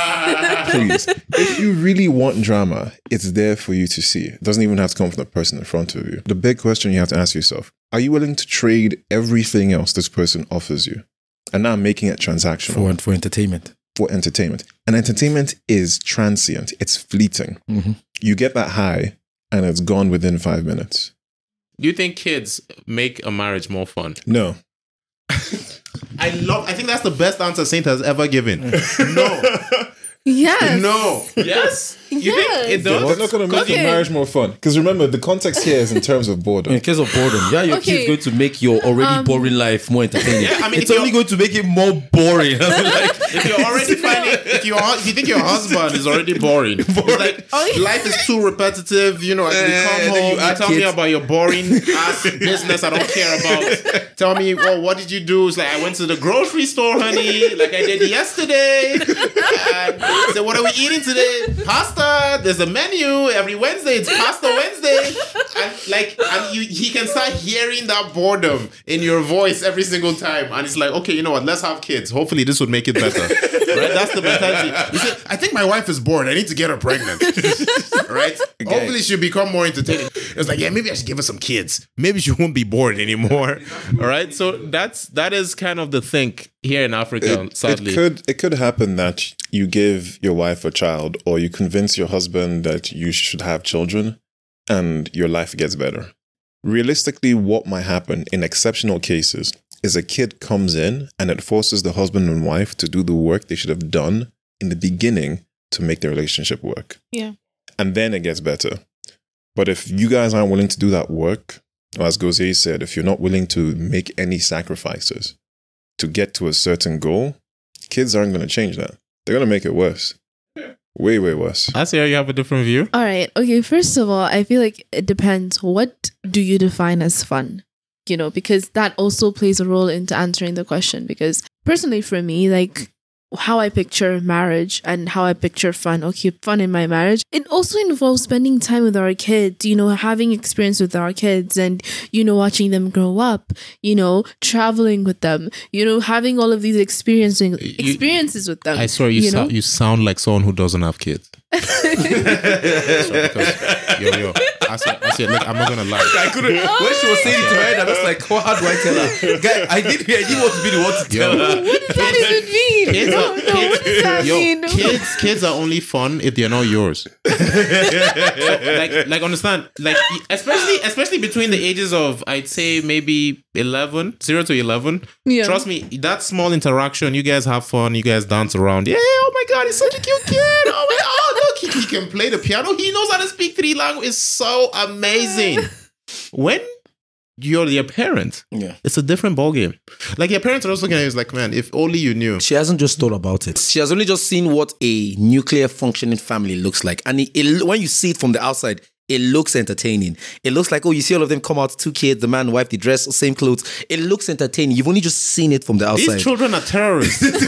Please. If you really want drama, it's there for you to see. It doesn't even have to come from the person in front of you. The big question you have to ask yourself, are you willing to trade everything else this person offers you? And now making it transactional For, for entertainment. for entertainment. And entertainment is transient. It's fleeting. Mm-hmm. You get that high and it's gone within five minutes. Do you think kids make a marriage more fun? No. I love. I think that's the best answer Saint has ever given. No, Yes. no, yes. You Yes. think it does? They're not going to make Okay. your marriage more fun. Because remember, the context here is in terms of boredom. In case of boredom, yeah, your Okay. kid's going to make your already Um, boring life more entertaining. Yeah, I mean, it's if only you're- going to make it more boring. like, If you're already finding, if you if you think your husband is already boring, it's like Oh, yeah. life is too repetitive. You know, I can Eh, come then home, you you, add tell me kids. about your boring ass business I don't care about. Tell me, well, what did you do? It's like I went to the grocery store, honey, like I did yesterday. And I said, what are we eating today? Pasta. There's a menu every Wednesday. It's Pasta Wednesday, and like, and you, he can start hearing that boredom in your voice every single time, and it's like, okay, you know what? Let's have kids. Hopefully, this would make it better. Right? That's the mentality. You say, I think my wife is bored. I need to get her pregnant. Right? Hopefully, she'll become more entertaining. It's like, yeah, maybe I should give her some kids. Maybe she won't be bored anymore. All right. So that's that is kind of the think here in Africa. It, sadly, it could it could happen that you give your wife a child or you convince your husband that you should have children and your life gets better. Realistically, what might happen in exceptional cases is a kid comes in and it forces the husband and wife to do the work they should have done in the beginning to make their relationship work. Yeah. And then it gets better. But if you guys aren't willing to do that work, or as Gauzier said, if you're not willing to make any sacrifices to get to a certain goal, kids aren't going to change that. They're going to make it worse. Way, way worse. I see how you have a different view. All right. Okay. First of all, I feel like it depends. What do you define as fun? You know, because that also plays a role into answering the question. Because personally, for me, like how I picture marriage and how I picture fun, okay, fun in my marriage, it also involves spending time with our kids, you know, having experience with our kids and, you know, watching them grow up, you know, traveling with them, you know, having all of these experiencing experiences with them. I swear, you, you know? sou- you sound like someone who doesn't have kids. Sorry, because, yo, yo, I said, I said, look, I'm not gonna lie. I couldn't. When she was saying it to me, I was like, well, how do I tell her? Guy, I did. I didn't want to be the one to tell Yo. her. What does that even mean? Kids No, are- no, what does that Yo, mean? kids, kids are only fun if they're not yours. So, like, like understand, like especially, especially between the ages of, I'd say maybe eleven, zero to eleven. Yeah. Trust me, that small interaction, you guys have fun, you guys dance around. Yeah, oh my god, he's such a cute kid. Oh my, oh look, he, he can play the piano. He knows how to speak three languages. It's so amazing. When you're their parent, Yeah. it's a different ballgame. Like your parents are also looking at you like, man, if only you knew. She hasn't just thought about it. She has only just seen what a nuclear functioning family looks like. And it, it, when you see it from the outside, it looks entertaining. It looks like, oh, you see all of them come out, two kids, the man and wife, they dress same clothes. It looks entertaining. You've only just seen it from the outside. These children are terrorists. You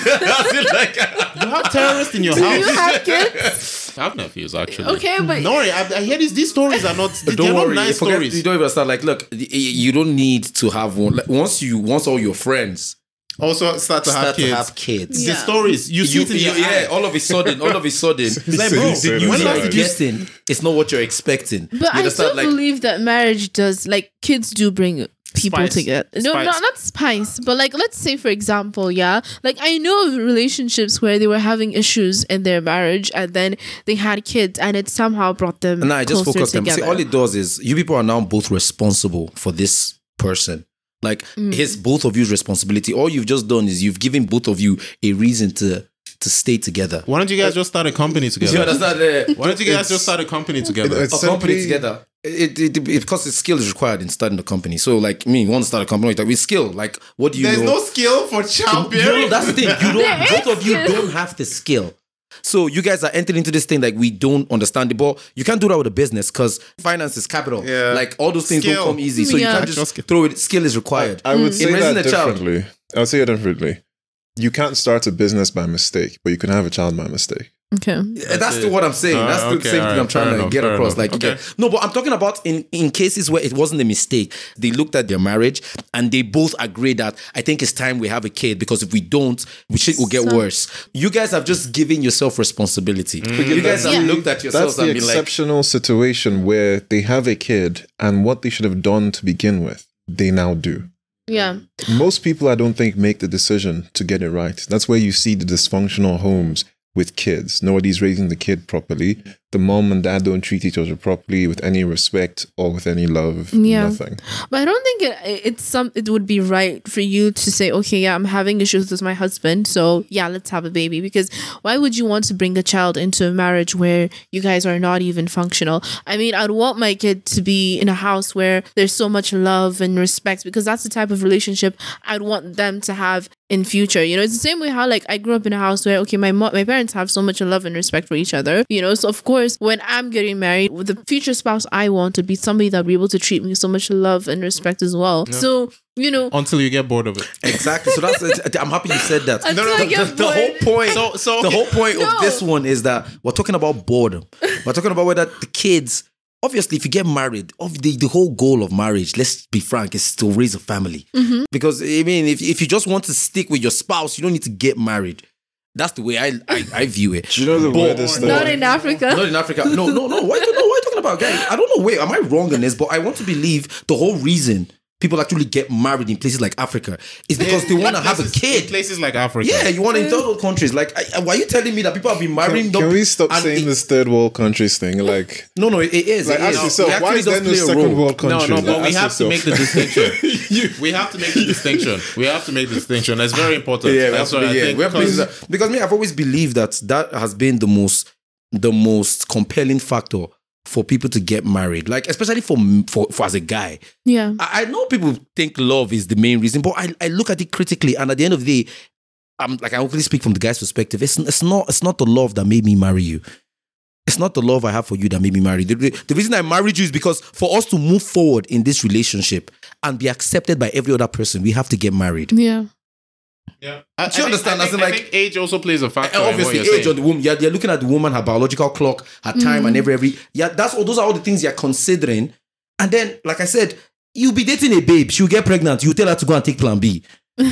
have terrorists in your Do house. you have kids? I have nephews, actually. Okay, but No worry, I, I hear these. These stories are not. They're Don't not worry. nice forget- stories. You don't even start like, look, y- y- you don't need to have one. Like, once you, once all your friends Also, start to have start kids. to have kids. The Yeah. stories you see You, it in you- your yeah, eye. all of a sudden, all of a sudden, It's like, bro, He said the it. news when that last you're did you getting, it's not what you're expecting. But You I understand? still Like, believe that marriage does, like, kids do bring people Spice. together. No, Spice. not not spice, but like, let's say for example, yeah, like I know of relationships where they were having issues in their marriage, and then they had kids, and it somehow brought them. Nah, I just closer focus them. See, together. all it does is you people are now both responsible for this person. Like Mm. it's both of you's responsibility. All you've just done is you've given both of you a reason to to stay together. Why don't you guys just start a company together? You understand? Uh, Why don't you guys It's- just start a company together? It's a company simply- together. It, it, it, because the skill is required in starting a company. So, like me, you want to start a company like with skill. Like, what do you There's know? no skill for You childbearing. know, that's the thing. You There don't. is Both of you skill. don't have the skill. So you guys are entering into this thing like we don't understand it, but you can't do that with a business because finance is capital. Yeah. Like all those things Skill. don't come easy. So you Yeah. can't Actual just skill. throw it. Skill is required. I would Mm. say In raising that a child. differently. I would say it differently. You can't start a business by mistake, but you can have a child by mistake. Okay. Yeah, That's it. the what I'm saying. Uh, That's the okay, same thing alright, I'm trying fair to enough, get fair across. enough. Like, Okay. okay. No, but I'm talking about in, in cases where it wasn't a mistake. They looked at their marriage and they both agreed that I think it's time we have a kid because if we don't, we shit will get So- worse. You guys have just given yourself responsibility. You guys have Yeah. looked at yourselves That's the and been like, exceptional situation where they have a kid and what they should have done to begin with, they now do. Yeah. Most people, I don't think, make the decision to get it right. That's where you see the dysfunctional homes with kids. Nobody's raising the kid properly. The mom and dad don't treat each other properly with any respect or with any love. Yeah. Nothing. But I don't think it, it's some. It would be right for you to say, okay, yeah, I'm having issues with my husband, so yeah, let's have a baby. Because why would you want to bring a child into a marriage where you guys are not even functional? I mean, I'd want my kid to be in a house where there's so much love and respect, because that's the type of relationship I'd want them to have in future. You know, it's the same way how like I grew up in a house where okay, my mo- my parents have so much love and respect for each other. You know, so of course when I'm getting married, with the future spouse I want to be somebody that will be able to treat me with so much love and respect as well. So you know, Until you get bored of it. exactly. So that's. I'm happy you said that. Until the, I get the- the whole bored. point. So, so The whole point No. of this one is that we're talking about boredom. We're talking about whether the kids. Obviously, if you get married, of the, the whole goal of marriage, let's be frank, is to raise a family. Mm-hmm. Because I mean, if if you just want to stick with your spouse, you don't need to get married. That's the way I I, I view it. Do you know the But- weirdest thing? not in Africa. Not in Africa. No, no, no. What are you, no, what are you talking about, guys? I don't know. Wait, am I wrong in this? But I want to believe the whole reason people actually get married in places like Africa is because they want to have a Places- kid. in places like Africa. Yeah, you want to in third world countries. Like, I, I- why are you telling me that people have been marrying? Can, can we stop and saying it- this third world countries thing? Like, No, no, it, it is. like it ask is. yourself, It why actually is does there no play a second role. world No, country? no, Like, but we ask have to yourself. make the distinction. We have to make the distinction. We have to make the distinction. That's very important. Yeah, we have That's to what be- I yeah, think. we have to be- because- because me, I've always believed that that has been the most, the most compelling factor for people to get married. Like, especially for for, for as a guy. Yeah. I, I know people think love is the main reason, but I, I look at it critically, and at the end of the day, I'm like I only speak from the guy's perspective. It's it's not it's not the love that made me marry you. It's not the love I have for you that made me marry you. The, the reason I married you is because for us to move forward in this relationship and be accepted by every other person, we have to get married. Yeah. Yeah. I, Do you I understand? Think, I, As in, think, I like- think age also plays a factor. And in obviously, what you're age saying. of the woman. Yeah, they're looking at the woman, her biological clock, her time, and every every. Yeah, that's all. Those are all the things you're considering. And then, like I said, you'll be dating a babe. She'll get pregnant. You tell her to go and take Plan B.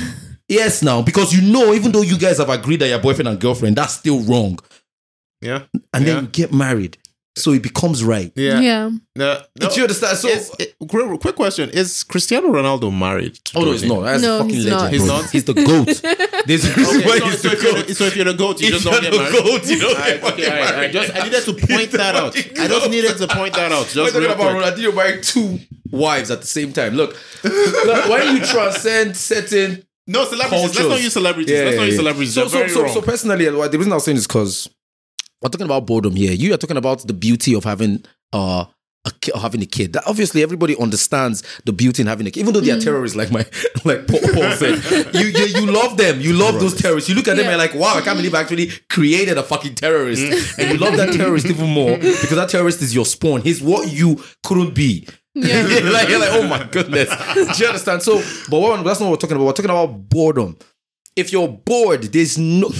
Yes, now because you know, even though you guys have agreed that you're boyfriend and girlfriend, that's still wrong. Yeah. And Yeah. then you get married, so it becomes right. Yeah. Yeah. No, no. Do you understand? So, Is- it- quick, quick question: is Cristiano Ronaldo married? oh no, it's not. That's No, a fucking he's legend. not. He's bro. not? He's the goat. There's a reason Okay, why so, he's so, the if you're goat. the, so if you're the goat, you If just you're don't get the married. goat, you don't Alright, get okay, fucking alright. I married. just I needed to point that out. I just needed to point that out. We're Just talking real about quick. Ronaldinho married two wives at the same time. Look, look when you transcend certain No celebrities. Let's cultures. not use celebrities. Yeah, Let's not yeah, use yeah. celebrities. So, They're so, very so, wrong. so personally, well, the reason I was saying is because we're talking about boredom here. You are talking about the beauty of having uh a ki- or having a kid. That obviously everybody understands the beauty in having a kid, even though they are terrorists, like my like Paul, Paul said. You, you you love them. You love those terrorists. You look at them Yeah. and you're like, wow, I can't believe I actually created a fucking terrorist. And you love that terrorist even more because that terrorist is your spawn. He's what you couldn't be. Yeah. you're, like, you're like, oh my goodness. Do you understand? So, but what, that's not what we're talking about. We're talking about boredom. If you're bored, there's no.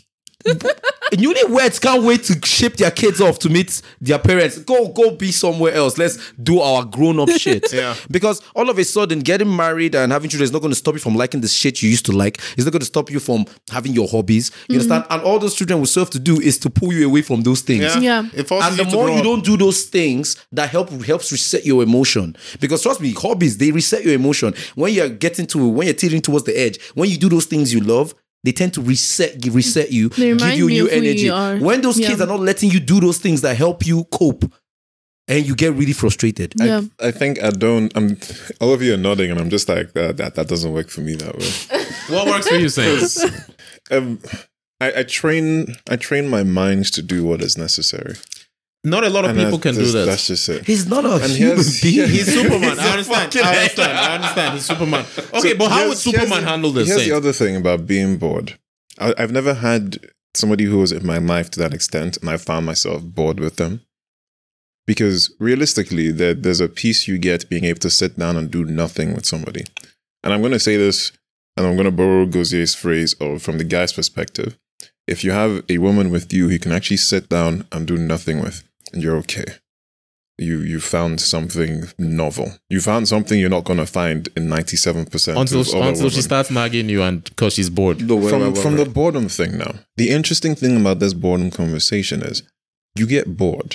Newlyweds can't wait to ship their kids off to meet their parents. Go, go be somewhere else. Let's do our grown-up shit. Yeah. Because all of a sudden, getting married and having children is not going to stop you from liking the shit you used to like. It's not going to stop you from having your hobbies. You understand? And all those children will serve to do is to pull you away from those things. Yeah. Yeah. It forces And the you to more grow you up. don't do those things, that help helps reset your emotion. Because trust me, hobbies, they reset your emotion. When you're getting to, when you're teetering towards the edge, when you do those things you love, they tend to reset, give- reset you, They give remind you me new of who you energy. are. When those Yeah. kids are not letting you do those things that help you cope, and you get really frustrated. Yeah. I, I think I don't. I'm. All of you are nodding, and I'm just like that. That, that doesn't work for me that way. What works for you, Saints? um, I, I train. I train my mind to do what is necessary. Not a lot of And people that- can do that's- that. That's just it. He's not a And human here's- being. He's Superman. He's I a understand. fucking- I understand. I understand. He's Superman. Okay, So but how would here's- Superman here's the- handle this? Here's Saint? the other thing about being bored. I, I've never had somebody who was in my life to that extent, and I found myself bored with them. Because realistically, there, there's a piece you get being able to sit down and do nothing with somebody. And I'm going to say this, and I'm going to borrow Gozier's phrase of from the guy's perspective. If you have a woman with you who you can actually sit down and do nothing with, and you're okay. You you found something novel. You found something you're not going to find in ninety-seven percent until of other until she women. starts nagging you and because she's bored. No, wait, From, wait, wait, from wait. the boredom thing now. The interesting thing about this boredom conversation is you get bored.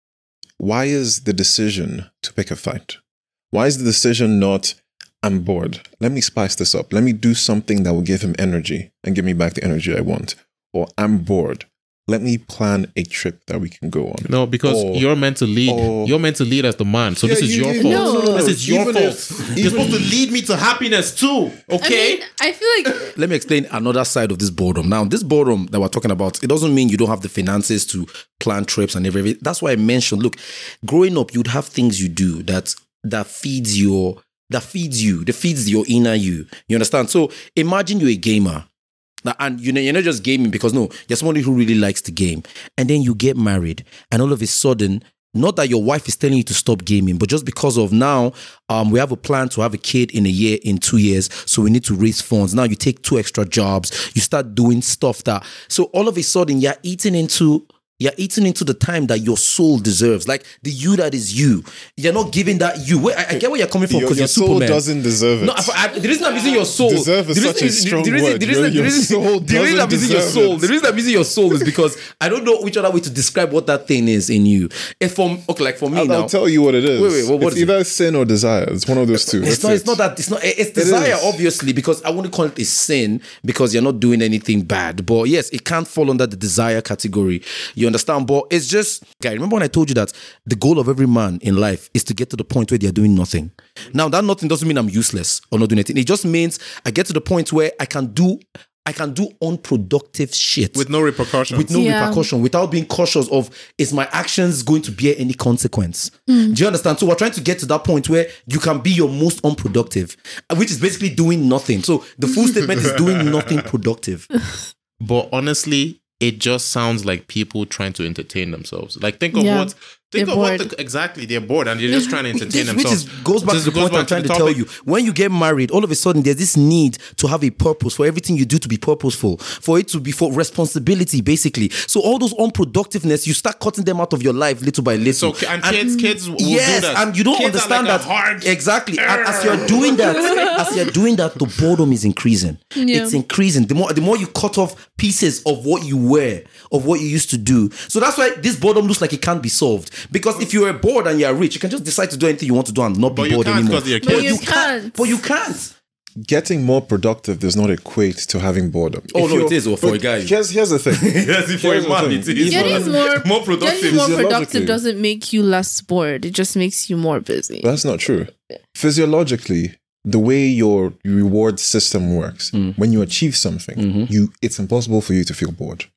Why is the decision to pick a fight? Why is the decision not, I'm bored. Let me spice this up. Let me do something that will give him energy and give me back the energy I want. Or I'm bored. Let me plan a trip that we can go on. No, because Or- you're meant to lead. or- You're meant to lead as the man. So Yeah, this is you- your you- fault. no, no, no, This no. is your Even fault. if- You're even- supposed to lead me to happiness too. Okay? I mean, I feel like Let me explain another side of this boredom. Now, this boredom that we're talking about, it doesn't mean you don't have the finances to plan trips and everything. That's why I mentioned, look, growing up, you'd have things you do that that feeds your that feeds you, that feeds your inner you. You understand? So imagine you're a gamer. Now, and you know, you're not just gaming because no, you're somebody who really likes the game. And then you get married, and all of a sudden, not that your wife is telling you to stop gaming, but just because of now, um, we have a plan to have a kid in a year, in two years. So we need to raise funds. Now you take two extra jobs. You start doing stuff that. So all of a sudden, you're eating into. You're eating into the time that your soul deserves, like the you that is you. You're not giving that you. Wait, I, I get where you're coming from Your, because your you're soul Superman. doesn't deserve it. No, I, I, the reason I'm using your soul. Deserve is the such a reason- strong the reason- word. The reason, Your- the your reason, soul the reason I'm doesn't using your deserve soul. it. The reason I'm using your soul is because I don't know which other way to describe what that thing is in you. If from okay, like for me I'll, now, I'll tell you what it is. Wait, wait, what- what it's is it? either sin or desire. It's one of those two. It's That's not. it. It's not that. It's not. It's desire, is. obviously, because I wouldn't call it a sin because you're not doing anything bad. But yes, it can't fall under the desire category. You understand? But it's just. Guy, remember when I told you that the goal of every man in life is to get to the point where they're doing nothing. Now that nothing doesn't mean I'm useless or not doing anything. It just means I get to the point where I can do. I can do unproductive shit With no repercussions. with no Yeah. repercussion, without being cautious of is my actions going to bear any consequence? Do you understand? So we're trying to get to that point where you can be your most unproductive, uh, which is basically doing nothing. So the full statement is doing nothing productive. But honestly, it just sounds like people trying to entertain themselves. Like think of Yeah. what think They're of what bored. the, exactly they're bored and they're just trying to entertain This, which themselves. is, goes back This to the goes point back I'm trying to, the tell topic. you. When you get married, all of a sudden there's this need to have a purpose, for everything you do to be purposeful, for it to be for responsibility, basically. So all those unproductiveness, you start cutting them out of your life little by little. So and kids, kids will yes, do that. and you don't Kids are understand like a that hard, exactly. And as you're doing that, as you're doing that, the boredom is increasing. Yeah. It's increasing. The more, the more you cut off pieces of what you were, of what you used to do. So that's why this boredom looks like it can't be solved. Because if you are bored and you're rich, you can just decide to do anything you want to do and not But be you bored can't anymore. because you're But kids. you can't. But you can't. Getting more productive does not equate to having boredom. Oh, If no, you're- it is, or for but a guy. Here's, here's the thing. Yes, for Here's a the man, thing. it is. getting more More productive. Getting more Physiologically. productive doesn't make you less bored. It just makes you more busy. That's not true. Physiologically, the way your reward system works, Mm. when you achieve something, Mhm. you it's impossible for you to feel bored.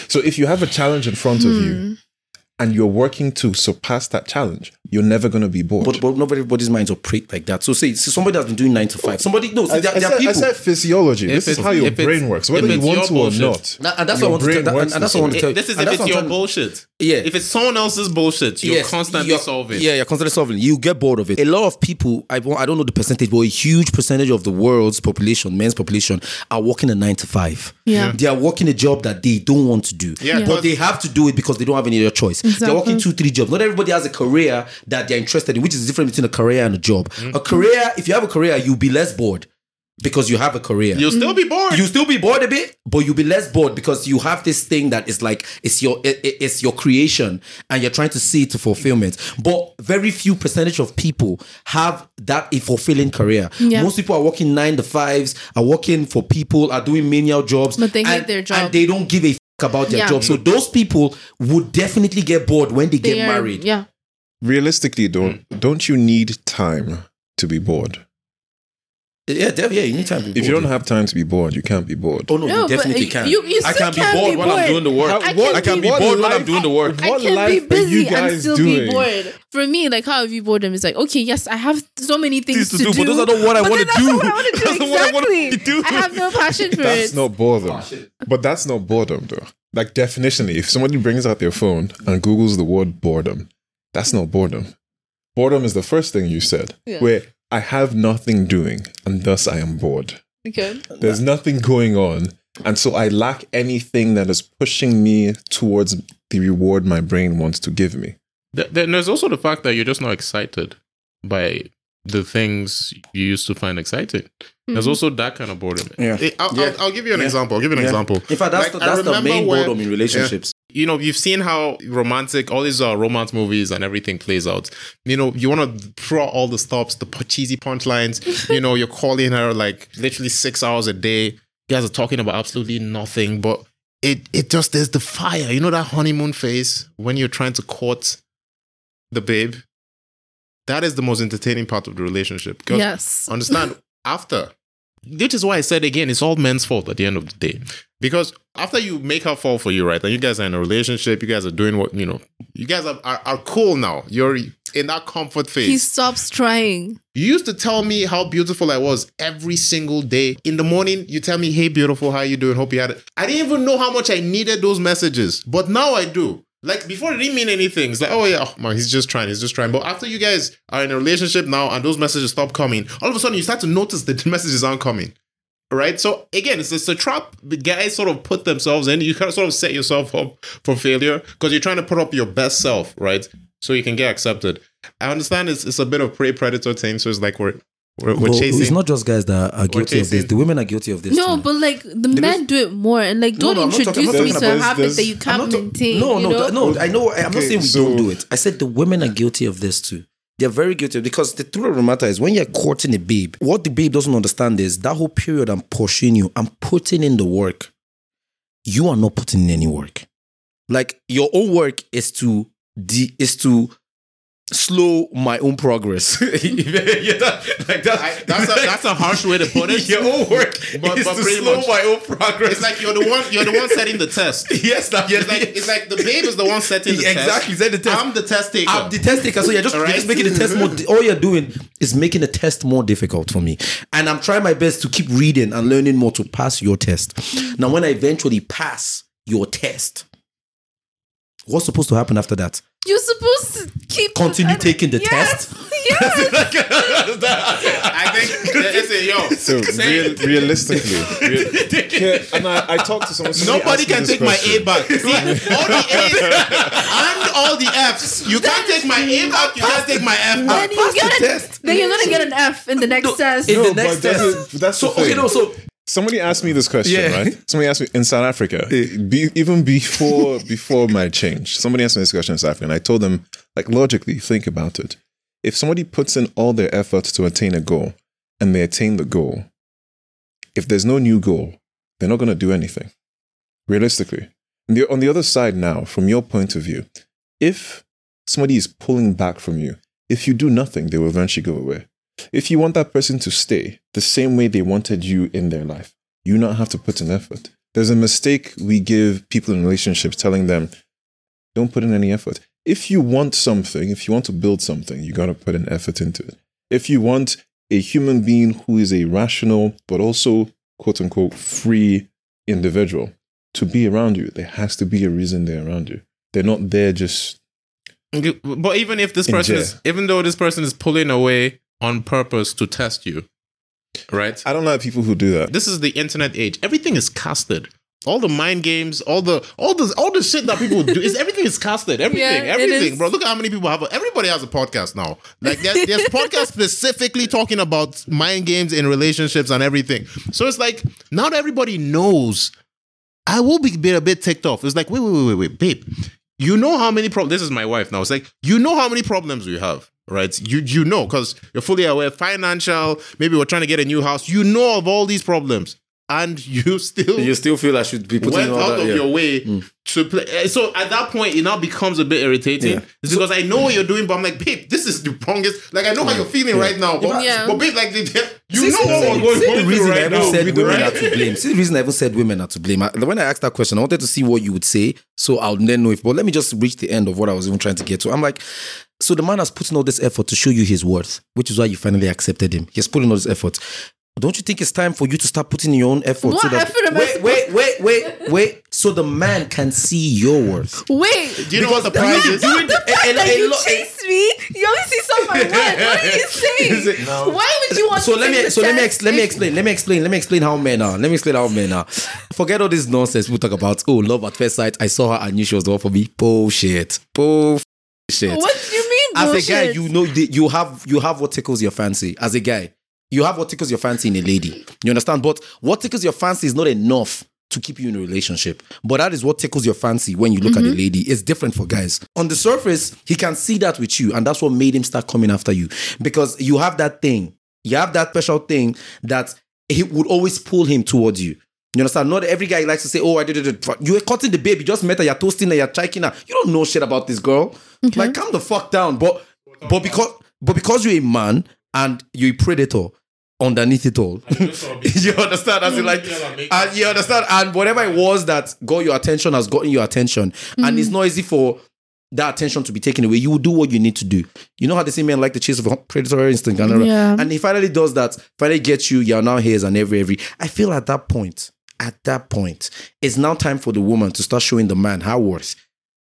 So if you have a challenge in front of you and you're working to surpass that challenge, you're never going to be bored. But, but not everybody's minds operate like that. So say, so somebody has been doing nine to five. Somebody, no, see, I, there, I, there said, are people. I said physiology. If This is it's- how your if it's- brain works, whether if you it's want your to or bullshit. not. Now, and that's your what I want to brain tell. works And, and that's the what I want to same. tell you. This is And if that's it's what your I'm trying- bullshit. Yeah. If it's someone else's bullshit, you're Yes, constantly you're- solving. Yeah, you're constantly solving. You get bored of it. A lot of people, I, won't- I don't know the percentage, but a huge percentage of the world's population, men's population, are working a nine to five. Yeah. They are working a job that they don't want to do. Yeah, But they have to do it because they don't have any other choice. They're Exactly. working two, three jobs. Not everybody has a career that they're interested in, which is the difference between a career and a job. A career, if you have a career, you'll be less bored because you have a career. You'll still be bored. You still be bored a bit, but you'll be less bored because you have this thing that is like it's your it, it- it's your creation, and you're trying to see it to fulfillment. But very few percentage of people have that a fulfilling career. Yeah. Most people are working nine to fives, are working for people, are doing menial jobs, But they hate and, their job. and they don't give a f- about their Yeah. job. So those people would definitely get bored when they, They get are- married. Yeah. Realistically, don't don't you need time to be bored? Yeah, def- yeah, you need time. To be If you bored. don't have time to be bored, you can't be bored. oh no, No, you definitely but can. you, you I still can be can bored be while I'm bored. doing the work. How- I what- can I can be what bored when I'm life- doing the work. I What can life be are you busy and guys still doing? be bored. For me, like how have you boredom is like, okay, yes, I have so many things Things to, to do, but those are not what I but wanna then that's do. not what I want to do. That's not what I wanna Exactly. do. I have no passion for That's it. not boredom. But that's not boredom, though. Like, definitionally, if somebody brings out their phone and Googles the word boredom, that's not boredom. Boredom is the first thing you said, Yeah. where I have nothing doing and thus I am bored. Okay. There's nothing going on. And so I lack anything that is pushing me towards the reward my brain wants to give me. Th- Then there's also the fact that you're just not excited by the things you used to find exciting. There's also that kind of boredom. Yeah. Eh, I'll, Yeah. I'll, I'll give you an Yeah. example. I'll give you an Yeah. example. In fact, that's Like, the, I that's the remember main when- boredom in relationships. You know, you've seen how romantic, all these uh, romance movies and everything plays out. You know, you want to throw out all the stops, the p- cheesy punchlines. You know, you're calling her like literally six hours a day. You guys are talking about absolutely nothing, but it it just is the fire. You know that honeymoon phase when you're trying to court the babe? That is the most entertaining part of the relationship. Because Yes. understand, after, which is why I said again, it's all men's fault at the end of the day. Because after you make her fall for you, right, and you guys are in a relationship, you guys are doing what, you know, you guys are, are, are cool now. You're in that comfort phase. He stops trying. You used to tell me how beautiful I was every single day. In the morning, you tell me, hey, beautiful, how you doing? Hope you had it. I didn't even know how much I needed those messages. But now I do. Like, before, it didn't mean anything. It's like, oh, yeah, oh, man, he's just trying. He's just trying. But after you guys are in a relationship now and those messages stop coming, all of a sudden, you start to notice that the messages aren't coming. Right? So, again, it's, it's a trap the guys sort of put themselves in. You kind of sort of set yourself up for failure because you're trying to put up your best self, right? So you can get accepted. I understand it's, it's a bit of prey-predator thing. So it's like we're, we're, we're But chasing. it's not just guys that are guilty of this. chasing- The women are guilty of this No, too. but like the men do it more, and like No, don't no, I'm not talking- introduce I'm not me talking to a about- habit there's- that you I'm can't not ta- maintain. no, you no, know? th- no. I know. I'm not Okay, saying we so- don't do it. I said the women are guilty of this too. They're very guilty because the truth of the matter is when you're courting a babe, what the babe doesn't understand is that whole period I'm pursuing you, I'm putting in the work. You are not putting in any work. Like your own work is to de- is to slow my own progress. Yeah, that- like that- I, that's, a, that's a harsh way to put it. Your own work But- is but to pretty slow much. my own progress. It's like you're the one. You're the one setting the test. yes, that, It's like it's like the babe is the one setting the test. exactly. Set the test. I'm the test taker. I'm the test taker, so you're just, All you're right? just making the test more. di- All you're doing is making the test more difficult for me, and I'm trying my best to keep reading and learning more to pass your test. Now, when I eventually pass your test, what's supposed to happen after that? You're supposed to keep Continue taking the yes, test. Yes. I think listen, yo. So real, realistically, real, yeah, and I, I talked to someone. somebody Nobody asked me can this take my question. A back. See, all the A's and all the F's. You can't take my A back. You can't take my F Then back. you Pass get the it. test. Then you're gonna get an F in the next test. in No, the next but that's, test. it- that's So the thing. okay, no, so Somebody asked me this question, Yeah. right? Somebody asked me in South Africa, be, even before before my change. Somebody asked me this question in South Africa, and I told them, like, logically, think about it. If somebody puts in all their efforts to attain a goal, and they attain the goal, if there's no new goal, they're not going to do anything. Realistically, and the, on the other side now, from your point of view, if somebody is pulling back from you, if you do nothing, they will eventually go away. If you want that person to stay the same way they wanted you in their life, you not have to put in effort. There's a mistake we give people in relationships telling them, don't put in any effort. If you want something, if you want to build something, you got to put an effort into it. If you want a human being who is a rational, but also, quote unquote, free individual to be around you, there has to be a reason they're around you. They're not there just... But even if this person is, even though this person is pulling away on purpose to test you, right? I don't like people who do that. This is the internet age. Everything is casted. All the mind games, all the all the all the shit that people do is everything is casted. Everything, Yeah, everything, bro. Look at how many people have. A, everybody has a podcast now. Like there's, there's podcasts specifically talking about mind games in relationships and everything. So it's like now that everybody knows, I will be a bit ticked off. It's like wait, wait, wait, wait, wait, babe. You know how many problems. This is my wife now. It's like you know how many problems we have. Right, you you know because you're fully aware. Financial, maybe we're trying to get a new house. You know of all these problems, and you still You still feel I should be putting went all out that, of yeah. your way Mm. to play. So at that point, it now becomes a bit irritating. Yeah. It's because I know what you're doing, but I'm like, babe, this is the wrongest. Like I know how you're feeling right now, but, Yeah. but babe, like you See, know see, what see, we're going, see going the through reason I right even now. said women right? are to blame. See the reason I even said women are to blame. I, when I asked that question, I wanted to see what you would say, so I'll then know if. But let me just reach the end of what I was even trying to get to. I'm like, so the man has put in all this effort to show you his worth, which is why you finally accepted him. He's put in all this effort. Don't you think it's time for you to start putting in your own effort? What so that, effort am I wait, supposed- wait, wait, wait, wait, so the man can see your worth. Wait. Do you know what the Because prize you- is? you- The fact a- a- that a you lo- chase me, you only see some of my worth. What are you saying? No. Why would you want So to let take me the so let me test ex- let me if- explain let me explain let me explain how men are. Let me explain how men are. Forget all this nonsense we talk about. Oh, love at first sight. I saw her. I knew she was the one for me. Bullshit. Bullshit. What do you mean As bullshit? a guy, you know that you have you have what tickles your fancy. As a guy, you have what tickles your fancy in a lady. You understand? But what tickles your fancy is not enough to keep you in a relationship. But that is what tickles your fancy when you look Mm-hmm. at a lady. It's different for guys. On the surface, he can see that with you, and that's what made him start coming after you. Because you have that thing. You have that special thing that he would always pull him towards you. You understand? Not every guy likes to say, oh, I did it. You were cutting the babe. You just met her. You're toasting her. You're chiking her. You don't know shit about this girl. Okay. Like, calm the fuck down. But but because but because you're a man and you're a predator underneath it all, you understand? As in, like, and you understand? And whatever it was that got your attention has gotten your attention. And it's not easy for that attention to be taken away. You will do what you need to do. You know how they say men like the chase of a predatory instinct. And, Yeah. and he finally does that, finally gets you, you're now his and every, every. I feel at that point, at that point, it's now time for the woman to start showing the man her worth.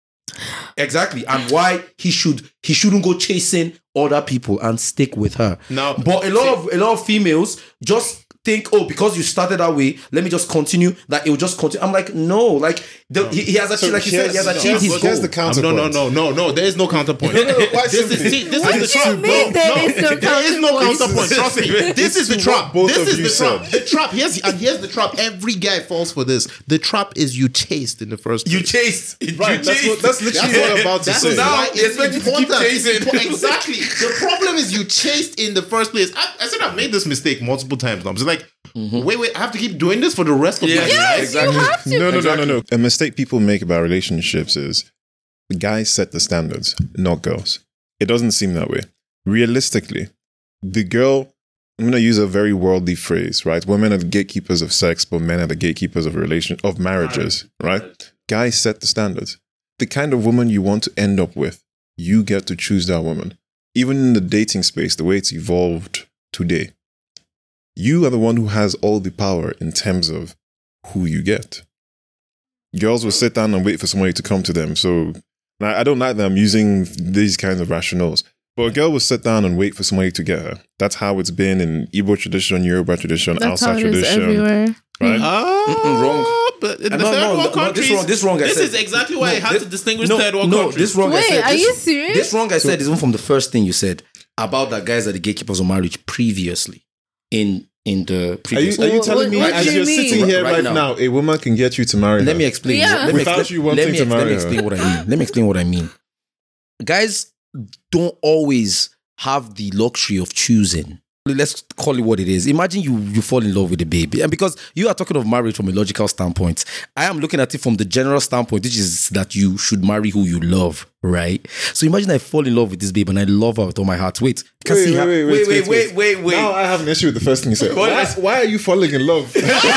Exactly. And why he should he shouldn't go chasing other people and stick with her. Now- but a lot of a lot of females just think, oh, because you started that way, let me just continue. That it will just continue. I'm like, no, like the, he, he has actually, like you said, he has here's- achieved his here's goal. the counterpoint. Um, no, no, no, no, no. There is no counterpoint. No, no, why this is simply? see, this What is the do you trap. mean there is no there is no counterpoint? counterpoint. Trust me. This is the to trap. what both This of is you the trap. said. The trap. Here's and here's the trap. Every guy falls for this. The trap is you chased in the first place. You chased. Right, you that's chased. what- that's literally what I'm about to That's say. Now why you it's expect you to keep important. It's chasing. important. Exactly. The problem is you chased in the first place. I, I said I've made this mistake multiple times now. I'm just like, wait, wait, I have to keep doing this for the rest of Yeah. my Yes, life. exactly. You have to. No, no, no, Exactly. no, no. A mistake people make about relationships is the guys set the standards, not girls. It doesn't seem that way. Realistically, the girl, I'm going to use a very worldly phrase, right? Women are the gatekeepers of sex, but men are the gatekeepers of relation of marriages, right? Guys set the standards. The kind of woman you want to end up with, you get to choose that woman. Even in the dating space, the way it's evolved today, you are the one who has all the power in terms of who you get. Girls will sit down and wait for somebody to come to them. So now, I don't like them using these kinds of rationales. But a girl will sit down and wait for somebody to get her. That's how it's been in Igbo tradition, Yoruba tradition, That's how outside it is tradition. everywhere. Right? Oh, Mm-mm, wrong. But in the No, third no, world no, no, countries, this wrong. This wrong. I This said. is exactly why I No, had this- to distinguish no, third world no, countries. this wrong. I Wait, said. are this, you serious? This wrong. I said is even from the first thing you said about that guys are the gatekeepers of marriage previously in in the Are you, previous. are you What- telling me what as do you you're mean? sitting here Right right, now. now, a woman can get you to marry her? Let me explain. Yeah. Let me Without explain, you wanting let me, to ex- let marry me her. explain what I mean. Let me explain what I mean. Guys don't always have the luxury of choosing. Let's call it what it is. Imagine you you fall in love with a baby, and because you are talking of marriage from a logical standpoint, I am looking at it from the general standpoint, which is that you should marry who you love. right? So imagine I fall in love with this babe and I love her with all my heart. Wait, can Wait, see wait, her. wait, wait, wait, wait, wait, wait. Now I have an issue with the first thing you said. What Why, is- why are you falling in love?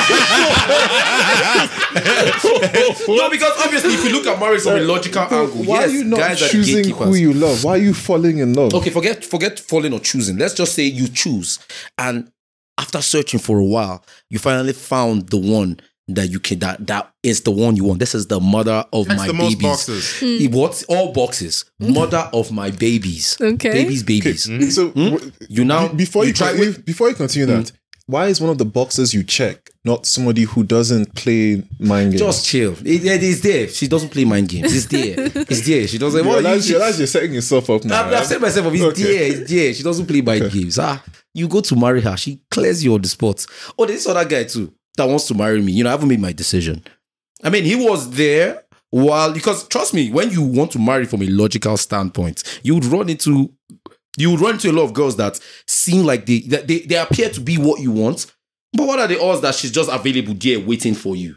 No, because obviously, if you look at marriage from a logical angle, Why yes, are you not guys are the choosing gatekeepers. who you love? Why are you falling in love? Okay, forget forget falling or choosing. Let's just say you choose, and after searching for a while, you finally found the one that you can that that is the one you want. This is the mother of That's my the babies. most boxes. It- What all boxes? Mother of my babies. Okay. Babies, babies. So w- You now before you, try. con- if- before you continue that, why is one of the boxes you check not somebody who doesn't play mind games? Just chill. It, it is there. She doesn't play mind games. It's there. It's there. She doesn't. you What realize, you, you realize you're setting yourself up now. I've, I've right? said myself, it's Okay. there, it's there. She doesn't play mind games. Ah, you go to marry her, she clears you on the spot. Oh, there's this other guy too that wants to marry me. You know, I haven't made my decision. I mean, he was there while, because trust me, when you want to marry from a logical standpoint, you would run into, you would run into a lot of girls that seem like they, that they, they appear to be what you want. But what are the odds that she's just available there waiting for you?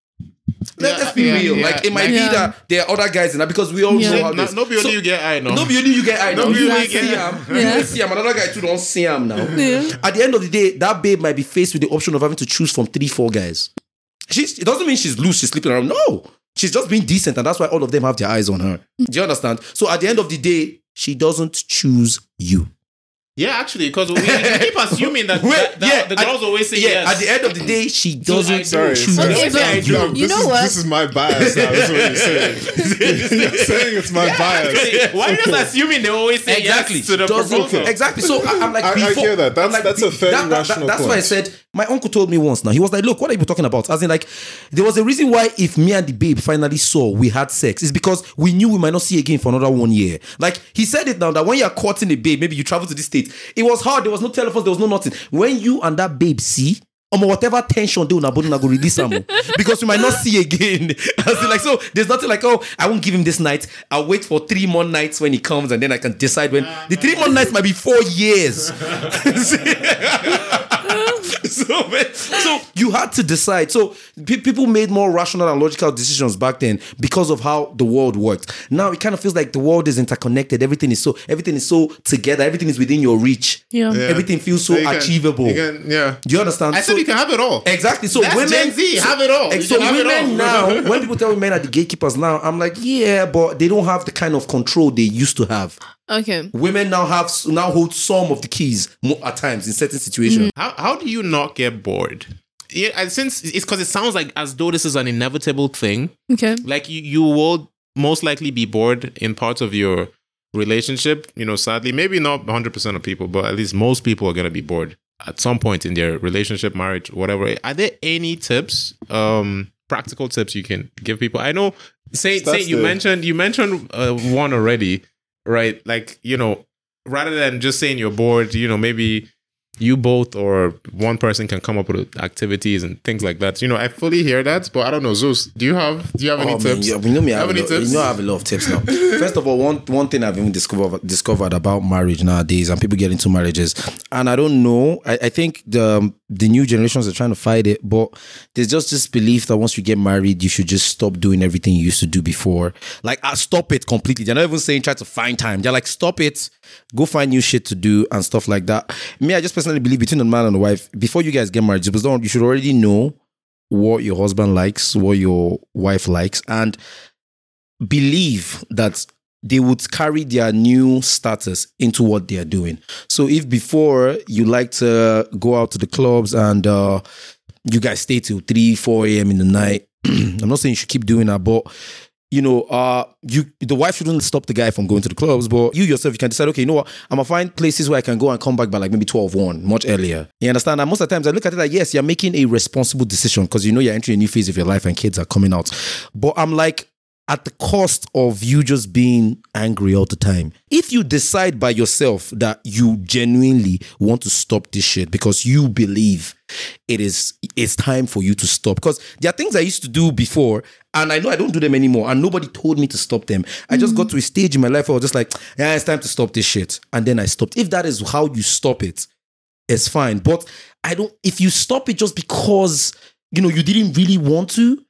Let, Yeah, us be yeah, real. yeah. Like, it might Yeah. be that there are other guys in that, because we all Yeah. know how No, this. no be only So- you get I know. no be only you get eye now. No be You only will you get see eye. him. You will see him. Another guy too don't see him now. Yeah. At the end of the day, that babe might be faced with the option of having to choose from three, four guys. She's, it doesn't mean she's loose, she's sleeping around. No. She's just being decent, and that's why all of them have their eyes on her. Do you understand? So at the end of the day, she doesn't choose you. Yeah, actually, because we, we keep assuming that, Wait, that, that yeah, the at- girls always say Yeah, yes. at the end of the day, she I doesn't do. Sorry, choose sorry. Okay, you. but I do. No, you this know is, what? This is my bias now. That's what you're saying. You're saying it's my bias. Actually, why are you just assuming they always say Exactly. yes to the Doesn't- proposal? Exactly. So I, I'm like, I- I before, hear that. That's- I'm like, that's a be- very that- that- rational That's why I point. said, my uncle told me once now, he was like, look, what are you talking about? As in, like, there was a reason why if me and the babe finally saw we had sex, it's because we knew we might not see again for another one year. Like, he said it now, that when you're courting a babe, maybe you travel to the States, it was hard, there was no telephones, there was no nothing. When you and that babe see, um, whatever tension they will not go release them, because we might not see again. As in, like, so there's nothing like, oh, I won't give him this night. I'll wait for three more nights when he comes, and then I can decide when. The three more nights might be four years. so, man, so you had to decide. So pe- people made more rational and logical decisions back then because of how the world worked. Now it kind of feels like the world is interconnected. Everything is so everything is so together. Everything is within your reach. Yeah. Yeah. Everything feels so You can- achievable. you can- yeah. Do you understand? I said So- you can have it all. Exactly. So That's women, Gen Z, so, have it all. You So can have it women all. now, when people tell me men are the gatekeepers now, I'm like, yeah, but they don't have the kind of control they used to have. Okay. Women now have now hold some of the keys mo- at times in certain situations. How how do you not get bored? Yeah, and since it's because it sounds like as though this is an inevitable thing. Okay. Like you, you will most likely be bored in parts of your relationship. You know, sadly, maybe not one hundred percent of people, but at least most people are gonna be bored at some point in their relationship, marriage, whatever. Are there any tips, um, practical tips you can give people? I know, Saint, That's Saint you the- mentioned you mentioned uh, one already, right? Like, you know, rather than just saying you're bored, you know, maybe you both or one person can come up with activities and things like that. You know, I fully hear that, but I don't know, Zeus, do you have do you have any Oh, man, tips? yeah, you know me. I have, Have a any lot, tips? you know I have a lot of tips now. First of all, one one thing I've even discovered discovered about marriage nowadays, and people get into marriages, and I don't know. I, I think the the new generations are trying to fight it, but there's just this belief that once you get married, you should just stop doing everything you used to do before. Like, uh, stop it completely. They're not even saying try to find time. They're like, stop it, go find new shit to do and stuff like that. Me, I just personally believe between the man and the wife, before you guys get married, you should already know what your husband likes, what your wife likes, and believe that they would carry their new status into what they are doing. So if before you like to go out to the clubs and uh, you guys stay till three, four a.m. in the night, I'm not saying you should keep doing that, but you know, uh, you the wife shouldn't stop the guy from going to the clubs, but you yourself, you can decide, okay, you know what, I'm gonna find places where I can go and come back by like maybe twelve, one, much earlier. You understand? And most of the times I look at it like, yes, you're making a responsible decision because you know you're entering a new phase of your life and kids are coming out. But I'm like, at the cost of you just being angry all the time. If you decide by yourself that you genuinely want to stop this shit because you believe it is it's time for you to stop, because there are things I used to do before and I know I don't do them anymore and nobody told me to stop them. I just got to a stage in my life where I was just like, yeah, it's time to stop this shit. And then I stopped. If that is how you stop it, it's fine. But I don't, if you stop it just because, you know, you didn't really want to,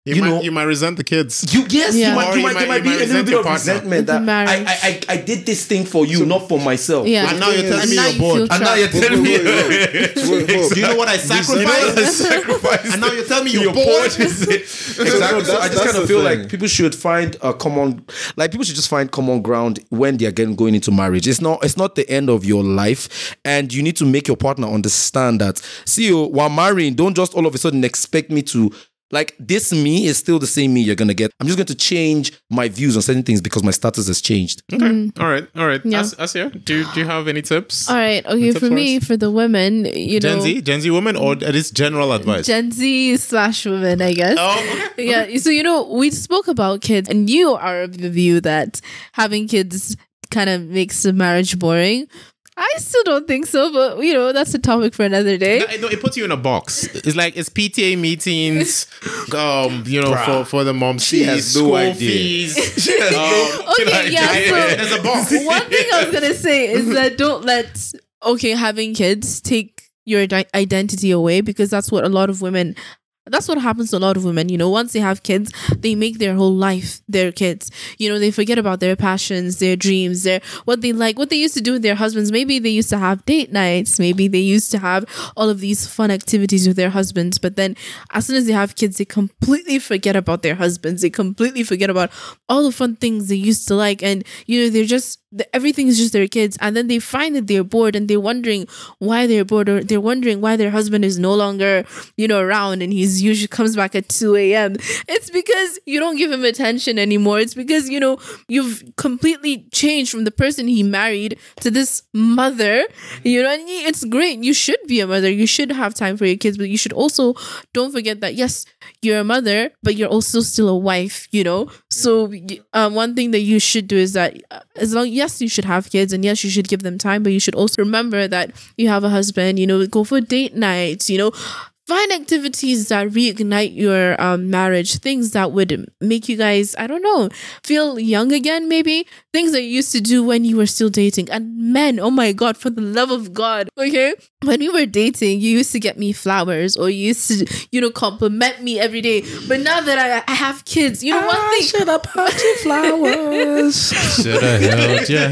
You, you might, know, you might resent the kids. You yes, Yeah. you might, Or you you might, might- there might you be might a little resent bit your of partner. resentment With the that I, marriage. I I I did this thing for you, not for myself. Yeah. And now you're telling And me now you're you bored. feel And now you're trapped. telling me, Wait, wait, wait. Wait, hold. Do you know what I you know sacrificed? what I sacrificed? And now you're telling me you're, You're bored? bored, is it? Exactly. No, So I that's- just that's kind of the feel thing. like people should find a common, like people should just find common ground when they're getting going into marriage. It's not, it's not the end of your life, and you need to make your partner understand that. See, you while marrying, don't just all of a sudden expect me to. Like, this me is still the same me you're going to get. I'm just going to change my views on certain things because my status has changed. Okay. All right. All right. Yeah. As, Asia, do, do you have any tips? All right. Okay. tips For for me, us? for the women, you Gen know, Z? Gen Z women or at least general advice? Gen Z slash women, I guess. oh, okay. Yeah. So, you know, we spoke about kids, and you are of the view that having kids kind of makes the marriage boring. I still don't think so, but, you know, that's a topic for another day. No, no, it puts you in a box. It's like it's P T A meetings, um, you know, for, for the mom She has fees, no school idea. fees. She has um, no Okay, yeah, so- there's a box. One thing I was gonna say is that don't let okay having kids take your di- identity away, because that's what a lot of women. That's what happens to a lot of women. You know, once they have kids, they make their whole life their kids. You know, they forget about their passions, their dreams, their what they like, what they used to do with their husbands. Maybe they used to have date nights. Maybe they used to have all of these fun activities with their husbands. But then as soon as they have kids, they completely forget about their husbands. They completely forget about all the fun things they used to like. And, you know, they're just, everything is just their kids. And then they find that they're bored, and they're wondering why they're bored, or they're wondering why their husband is no longer, you know, around, and he's usually comes back at two a.m. It's because you don't give him attention anymore. It's because, you know, you've completely changed from the person he married to this mother, you know, and it's great. You should be a mother. You should have time for your kids, but you should also don't forget that, yes, you're a mother, but you're also still a wife, you know? So um, one thing that you should do is that uh, as long, yes, you should have kids, and yes, you should give them time, but you should also remember that you have a husband, you know, go for date nights, you know, find activities that reignite your um, marriage, things that would make you guys, I don't know, feel young again, maybe. Things that you used to do when you were still dating. And men, oh my God, for the love of God, okay? When we were dating, you used to get me flowers, or you used to, you know, compliment me every day. But now that I, I have kids, you know, one thing. Should have bought you flowers. Should have held your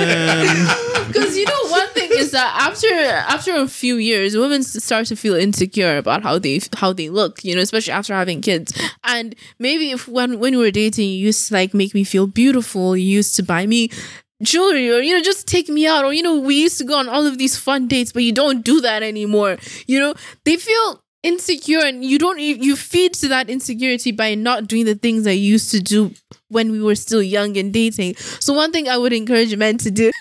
hand. Because, you know, one thing is that after after a few years, women s- start to feel insecure about how they how they look, you know, especially after having kids. And maybe if when when we were dating, you used to like make me feel beautiful, you used to buy me jewelry, or, you know, just take me out, or, you know, we used to go on all of these fun dates, but you don't do that anymore. You know, they feel insecure, and you don't e- you feed to that insecurity by not doing the things I used to do when we were still young and dating. So one thing I would encourage men to do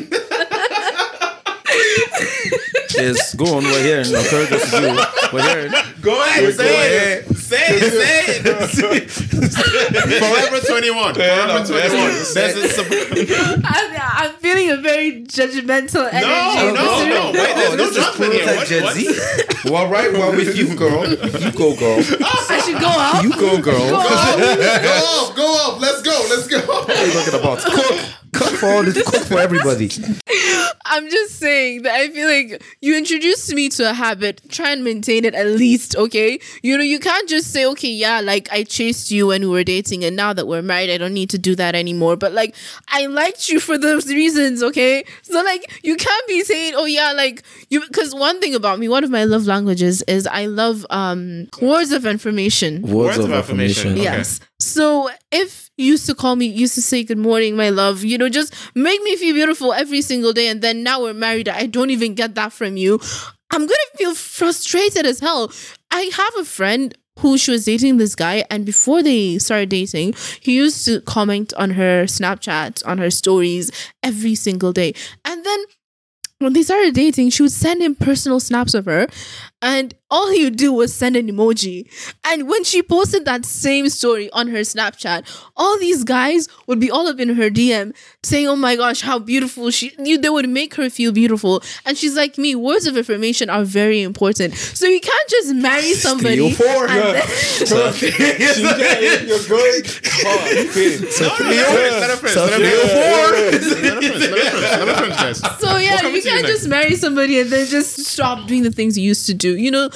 Yes, go on. We're here. Encourage us to do. We're here. Go ahead, Go say ahead. it. Say it, say it. Forever twenty-one. Forever twenty-one. That's it. Sub- I'm, I'm feeling a very judgmental energy. No, no, no. Wait, there's no this is judgment here. prototype What- Gen what? Z. Well, right, well, with you, girl. You go, girl. I should go out. You go, girl. Go out. Go off, go off. Let's go, let's go. What are you talking about? Cook. Cook for all this. Cook for everybody. I'm just saying that I feel like you introduced me to a habit. Try and maintain it at least, okay? You know, you can't just say, okay, yeah, like I chased you when we were dating, and now that we're married, I don't need to do that anymore. But like, I liked you for those reasons, okay? So like, you can't be saying, oh yeah, like you. Because one thing about me, one of my love languages is I love um words of affirmation. Words, of affirmation. Okay. Yes. So if you used to call me, used to say good morning, my love, you know, just make me feel beautiful every single day, and then now we're married, I don't even get that from you, I'm gonna feel frustrated as hell. I have a friend who she was dating this guy, and before they started dating, he used to comment on her Snapchat, on her stories every single day. And then when they started dating, she would send him personal snaps of her, and all he would do was send an emoji. And when she posted that same story on her Snapchat, all these guys would be all up in her D M saying, oh my gosh, how beautiful she, you, they would make her feel beautiful. And she's like me, words of affirmation are very important. So you can't just marry somebody. Three or four, and yeah. then- So, You're going. Oh, you feel. so No, three no, or no, let her finish, so let her three or finish. four. Let her finish, let her finish, let her finish, guys. So yeah, coming you to you can't next. just marry somebody and then just stop doing the things you used to do. You know,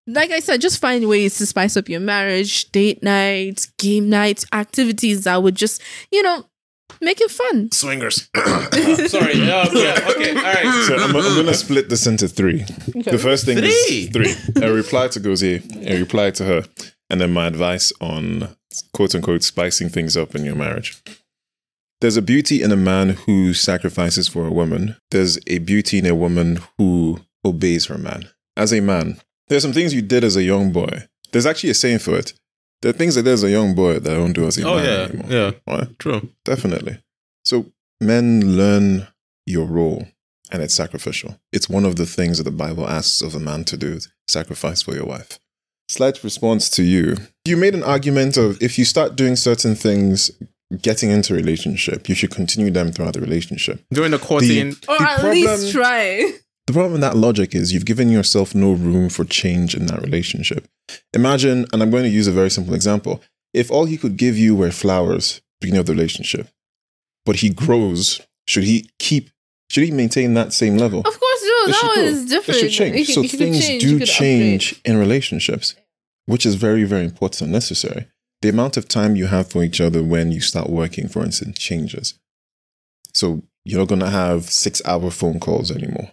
like I said, just find ways to spice up your marriage, date nights, game nights, activities that would just, you know, make it fun. Swingers. Sorry. Uh, yeah, okay. All right. So I'm, I'm going to split this into three. Okay. The first thing Three? is three. A reply to Gozie, a reply to her, and then my advice on quote unquote spicing things up in your marriage. There's a beauty in a man who sacrifices for a woman. There's a beauty in a woman who obeys her man. As a man, there's some things you did as a young boy. There's actually a saying for it. There are things that there's a young boy that I don't do as a Oh man yeah, anymore. yeah, Right? true. Definitely. So men learn your role, and it's sacrificial. It's one of the things that the Bible asks of a man to do, sacrifice for your wife. Slight response to you. You made an argument of if you start doing certain things, getting into a relationship, you should continue them throughout the relationship. During the courting, Or The at problem- least try. The problem with that logic is you've given yourself no room for change in that relationship. Imagine, and I'm going to use a very simple example, if all he could give you were flowers beginning of the relationship, but he grows, should he keep, should he maintain that same level? Of course, no, It that should one go. is It different. should change. You can- So you can things change, you do could change upgrade. in relationships, which is very, very important and necessary. The amount of time you have for each other when you start working, for instance, changes. So you're not going to have six hour phone calls anymore.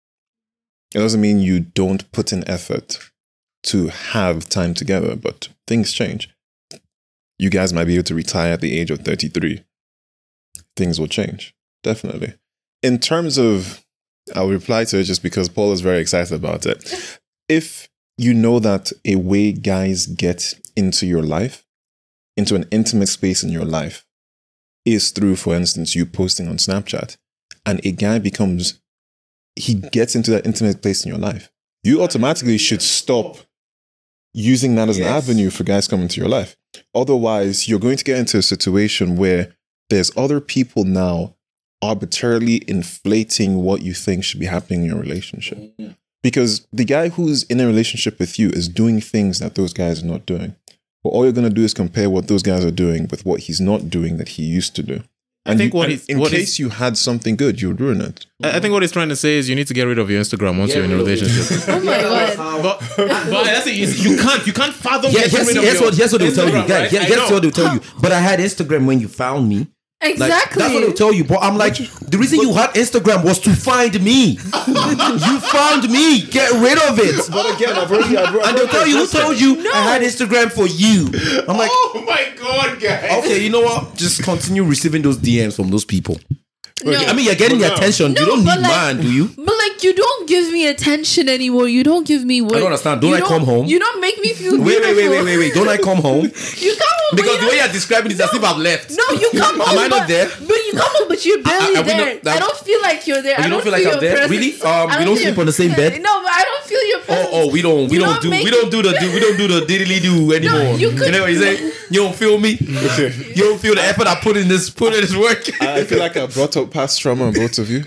It doesn't mean you don't put in effort to have time together, but things change. You guys might be able to retire at the age of thirty-three. Things will change, definitely. In terms of, I'll reply to it just because Paul is very excited about it. If you know that a way guys get into your life, into an intimate space in your life, is through, for instance, you posting on Snapchat, and a guy becomes, he gets into that intimate place in your life, you automatically should stop using that as an Yes. avenue for guys coming to your life. Otherwise, you're going to get into a situation where there's other people now arbitrarily inflating what you think should be happening in your relationship. Because the guy who's in a relationship with you is doing things that those guys are not doing. But all you're going to do is compare what those guys are doing with what he's not doing that he used to do. I And think you- what and he's- in what case he's- you had something good, you'd ruin it. I I think what he's trying to say is you need to get rid of your Instagram once you're in a relationship. Oh my god. but, but that's it. You can't. You can't fathom Yeah, getting here's, rid of here's your what, here's what they'll tell you. Instagram, Guys, right? here- I here's know. what they'll tell you. But I had Instagram when you found me. Like, Exactly. that's what they'll tell you. But I'm like, the reason you had Instagram was to find me. You found me. Get rid of it. But again, I've already... I've, And they'll tell you, who told you I had Instagram for you? I'm like, Oh my god, guys! okay, you know what? Just continue receiving those D Ms from those people. No. I mean, you're getting But the now- attention. No, you don't but need like- mine, do you? But like, you don't give me attention anymore. You don't give me. What, I don't understand. Don't you I come home? You don't make me feel. Wait, wait, wait, beautiful. wait, wait, wait. Don't I come home? You come home Because but the you way don't- you're describing it is as if I've left. No, you come home. Am I not but, there? But you come home, but you're barely are we there. not- that- I don't feel like you're there. Oh, I you don't feel like your I'm there? presence. Really? Um, I we don't feel sleep your- on the same bed? No, but I don't feel your presence. Oh, oh, we don't, we You don't don't do, make- we don't do the, do, we don't do the diddly do anymore. you could- know what you say? You don't feel me. You don't feel the effort I put in this, put in this work. I feel like I brought up past trauma on both of you.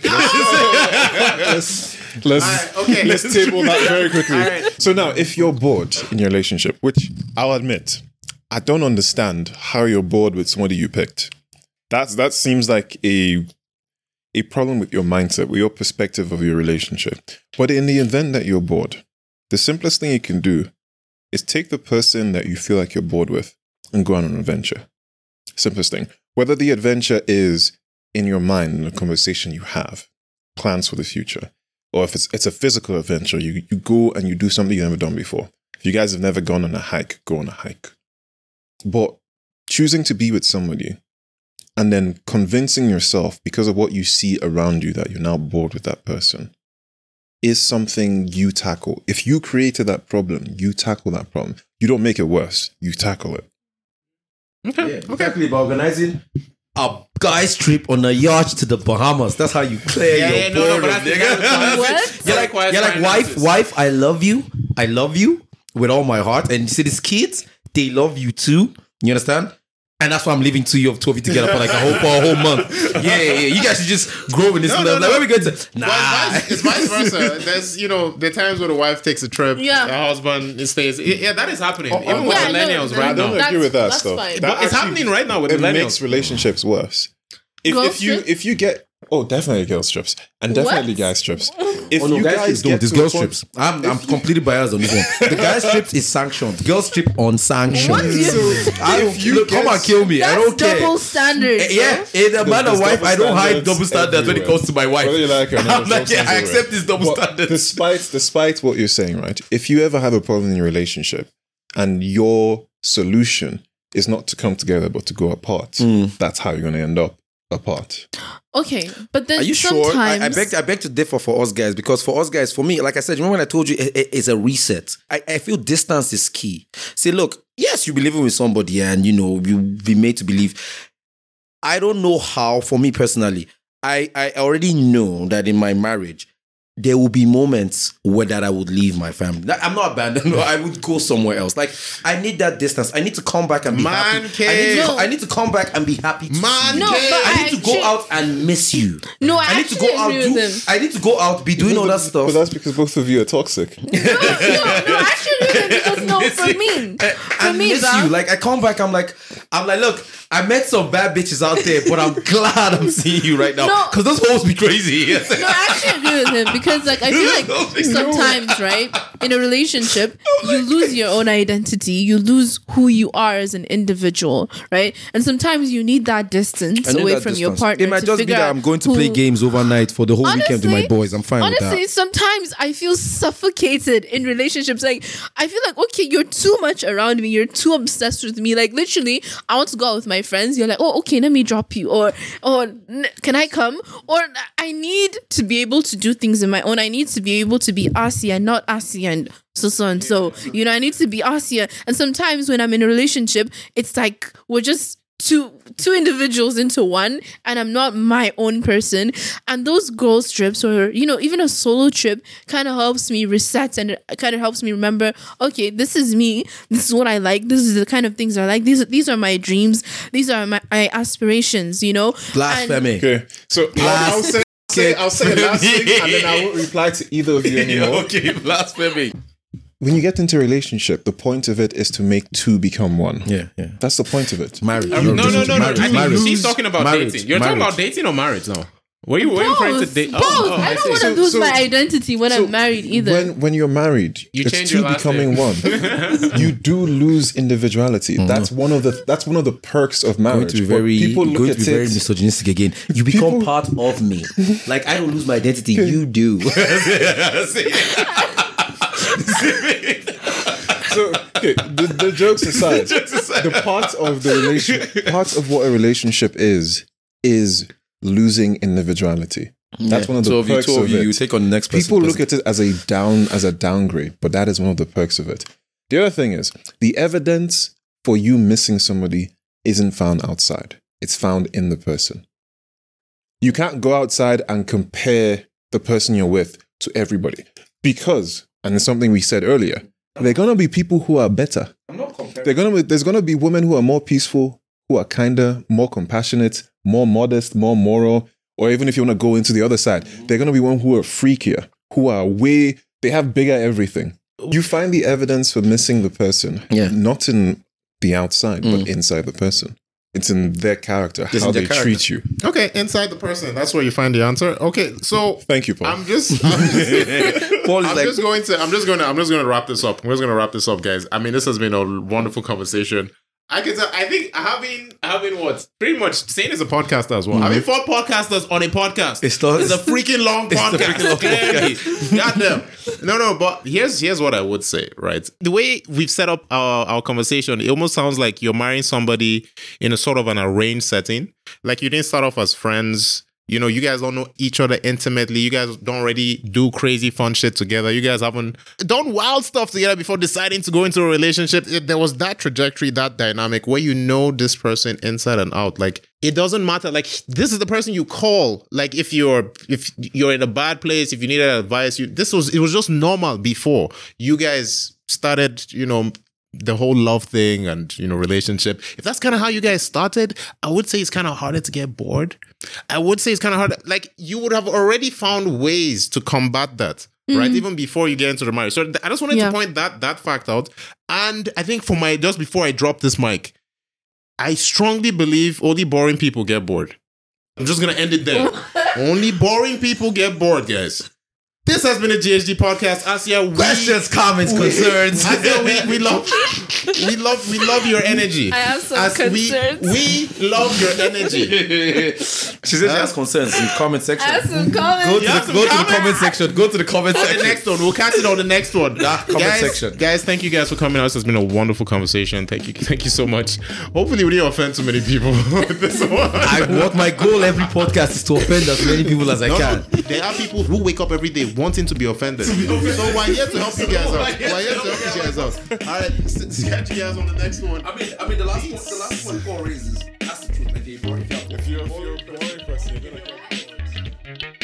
let's let's, Alright, okay. let's table that very quickly. Alright. So now, if you're bored in your relationship, which I'll admit, I don't understand how you're bored with somebody you picked. That's that seems like a a problem with your mindset, with your perspective of your relationship. But in the event that you're bored, the simplest thing you can do is take the person that you feel like you're bored with and go on an adventure. Simplest thing. Whether the adventure is in your mind, in a conversation you have, plans for the future, or if it's it's a physical adventure, you, you go and you do something you've never done before. If you guys have never gone on a hike, go on a hike. But choosing to be with somebody and then convincing yourself because of what you see around you that you're now bored with that person is something you tackle. If you created that problem, you tackle that problem. You don't make it worse, you tackle it. Okay. Yeah, exactly about organizing a guy's trip on a yacht to the Bahamas. That's how you clear Yeah, your yeah, no, no, boredom, but that's- nigga. that's- What? You're like, Requires you're like wife, finances. wife, I love you. I love you with all my heart. And you see these kids, they love you too. You understand? And that's why I'm leaving two of two of you together for like a whole for a whole month. Yeah, yeah, yeah. You guys should just grow in this No, love. no, Like, no. where we going to? Nah. Well, it's, vice, it's vice versa. There's, you know, there are times where the wife takes a trip, Yeah. the husband stays. Yeah, that is happening. Oh, Even oh, with yeah, no, millennials no, right I don't now. agree with that That's stuff. fine. That But it's actually- happening right now with it millennials. makes relationships worse. If, Well, if you sure. if you get Oh, definitely girl strips. And definitely What? guy strips. If Oh no, you guys, guys don't. get This to a girl point- strips. I'm, I'm completely biased on this one. The guy strips is sanctioned. Girl strip unsanctioned. What do you- So, I don't, If you look, come get- and kill me. I That's don't care. double standards. Eh, Yeah, in a man There's and wife, double I don't hide standards double standards when it everywhere. comes to my wife. Whether you like it or not, I'm there's like, double yeah, I standards accept this double But standards. Despite despite what you're saying, right? If you ever have a problem in your relationship and your solution is not to come together but to go apart, Mm. that's how you're going to end up apart. Okay, but then Are you sometimes sure? I, I beg, I beg to differ for us guys because for us guys, for me, like I said, remember when I told you it, it- it's a reset. I, I feel distance is key. Say, look, yes, you'll be living with somebody and you know you'll be made to believe. I don't know how. For me personally, I I already know that in my marriage there will be moments where that I would leave my family. That- I'm not abandoned. No, I would go somewhere else. Like I need that distance. I need to come back and be Man happy. I need, cave. to, No. I need to come back and be happy. To Man see you. No, but cave. I I need to go actually- out and miss you. No, I, I need to actually go out. agree Do, with him. I need to go out. Be doing all that stuff. But that's because both of you are toxic. No, no, no, I actually agree with him because no, for me, Eh, for and me, miss Val, you. Like I come back, I'm like, I'm like, look, I met some bad bitches out there, but I'm glad I'm seeing you right now No. because those hoes be crazy. No, I actually agree with him because, like, I feel like sometimes, right, in a relationship, you lose your own identity, you lose who you are as an individual, right? And sometimes you need that distance I need away that from your distance. partner. It might to just be figure that out I'm going to who- play games overnight for the whole weekend with my Honestly- boys. I'm fine with Honestly, that. sometimes I feel suffocated in relationships. Like, I feel like, okay, you're too much around me. You're too obsessed with me. Like, literally, I want to go out with my friends. You're like, oh, okay, let me drop you. Or, or "N- can I come? Or I need to be able to do things on my own. I need to be able to be Asia, not Asia and so so and so. You know, I need to be Asia. And sometimes when I'm in a relationship, it's like we're just two two individuals into one, and I'm not my own person. And those girls trips, or you know, even a solo trip, kind of helps me reset, and it kind of helps me remember, okay, this is me. This is what I like. This is the kind of things I like. These these are my dreams. These are my, my aspirations. You know, Blasphemy. Okay, so I'll, I'll say, say I'll say last thing, and then I won't reply to either of you anymore. Okay, blasphemy. When you get into a relationship, the point of it is to make two become one. Yeah, yeah. That's the point of it. Marriage. No, no, no, no. Marriage. I think Marriage. she's talking about Marriage. dating. You're Marriage. talking about dating or marriage now? Were you, were you referring to both. date? Both. Oh, oh, I don't see. want to So- lose so- my identity when So I'm married either. When when you're married, You it's change two your last becoming name. one. You do lose individuality. That's one of the that's one of the perks of Going marriage. to be But very, people look going at to be very it. misogynistic again. You become People- part of me. Like I don't lose my identity. You do. So okay, the, the jokes aside, the part of the relation, part of what a relationship is, is losing individuality. That's one of the so if you perks two of of you, it. you take on the next person. People look at it as a down as a downgrade, but that is one of the perks of it. The other thing is the evidence for you missing somebody isn't found outside. It's found in the person. You can't go outside and compare the person you're with to everybody because, and it's something we said earlier, there are gonna be people who are better. I'm not comparing. They're gonna be, there's gonna be women who are more peaceful, who are kinder, more compassionate, more modest, more moral. Or even if you want to go into the other side, they're going to be one who are freakier, who are way, they have bigger everything. You find the evidence for missing the person, Yeah. not in the outside, Mm. but inside the person. It's in their character, It's how in their they character. treat you. Okay, inside the person. That's where you find the answer. Okay, so Thank you, Paul. I'm just, I'm just, Paul is I'm like, just going to, I'm just going to, I'm just going to wrap this up. I'm just going to wrap this up, guys. I mean, this has been a wonderful conversation. I can tell. I think having having what pretty much Sane is a podcaster as well. Having four podcasters on a podcast. It's the- It's a freaking long It's the podcast. freaking long Clearly, goddamn. No, no. But here's here's what I would say. Right, the way we've set up our our conversation, it almost sounds like you're marrying somebody in a sort of an arranged setting. Like you didn't start off as friends. You know, you guys don't know each other intimately. You guys don't already do crazy fun shit together. You guys haven't done wild stuff together before deciding to go into a relationship. It- there was that trajectory, that dynamic where you know this person inside and out. Like it doesn't matter. Like this is the person you call. Like if you're if you're in a bad place, if you needed advice, you this was it was just normal before you guys started. You know. The whole love thing and, you know, relationship. If that's kind of how you guys started, I would say it's kind of harder to get bored. I would say it's kind of hard. Like you would have already found ways to combat that, right? Even before you get into the marriage. So th- I just wanted Yeah. to point that that fact out. And I think for my, just before I drop this mic, I strongly believe only boring people get bored. I'm just going to end it there. Only boring people get bored, guys. This has been a G H D podcast. Asia, we, Questions, comments, we, concerns. Asia, we, we love, we love, we love your energy. I have some As concerns. We, we love your energy. She said she has concerns in the comment section. I have some comments. Go to, You have the, some go to the comments? comment section. Go to the comment On the section. next one, we'll catch it on the next one. Ah, comment guys, section. Guys, thank you guys for coming out. This has been a wonderful conversation. Thank you, thank you so much. Hopefully, we didn't offend too many people with this one. I, what my goal every podcast is to offend as many people as I No, can. no, there are people who wake up every day wanting to be offended. So we're here to help you guys out. We're here to help you guys out. All right, s- catch you guys on the next one. I mean, I mean, the last one, the last one, Paul raises. That's the truth. Like, if you're, if you're, If you're, if you're a boring person, you're gonna get bored.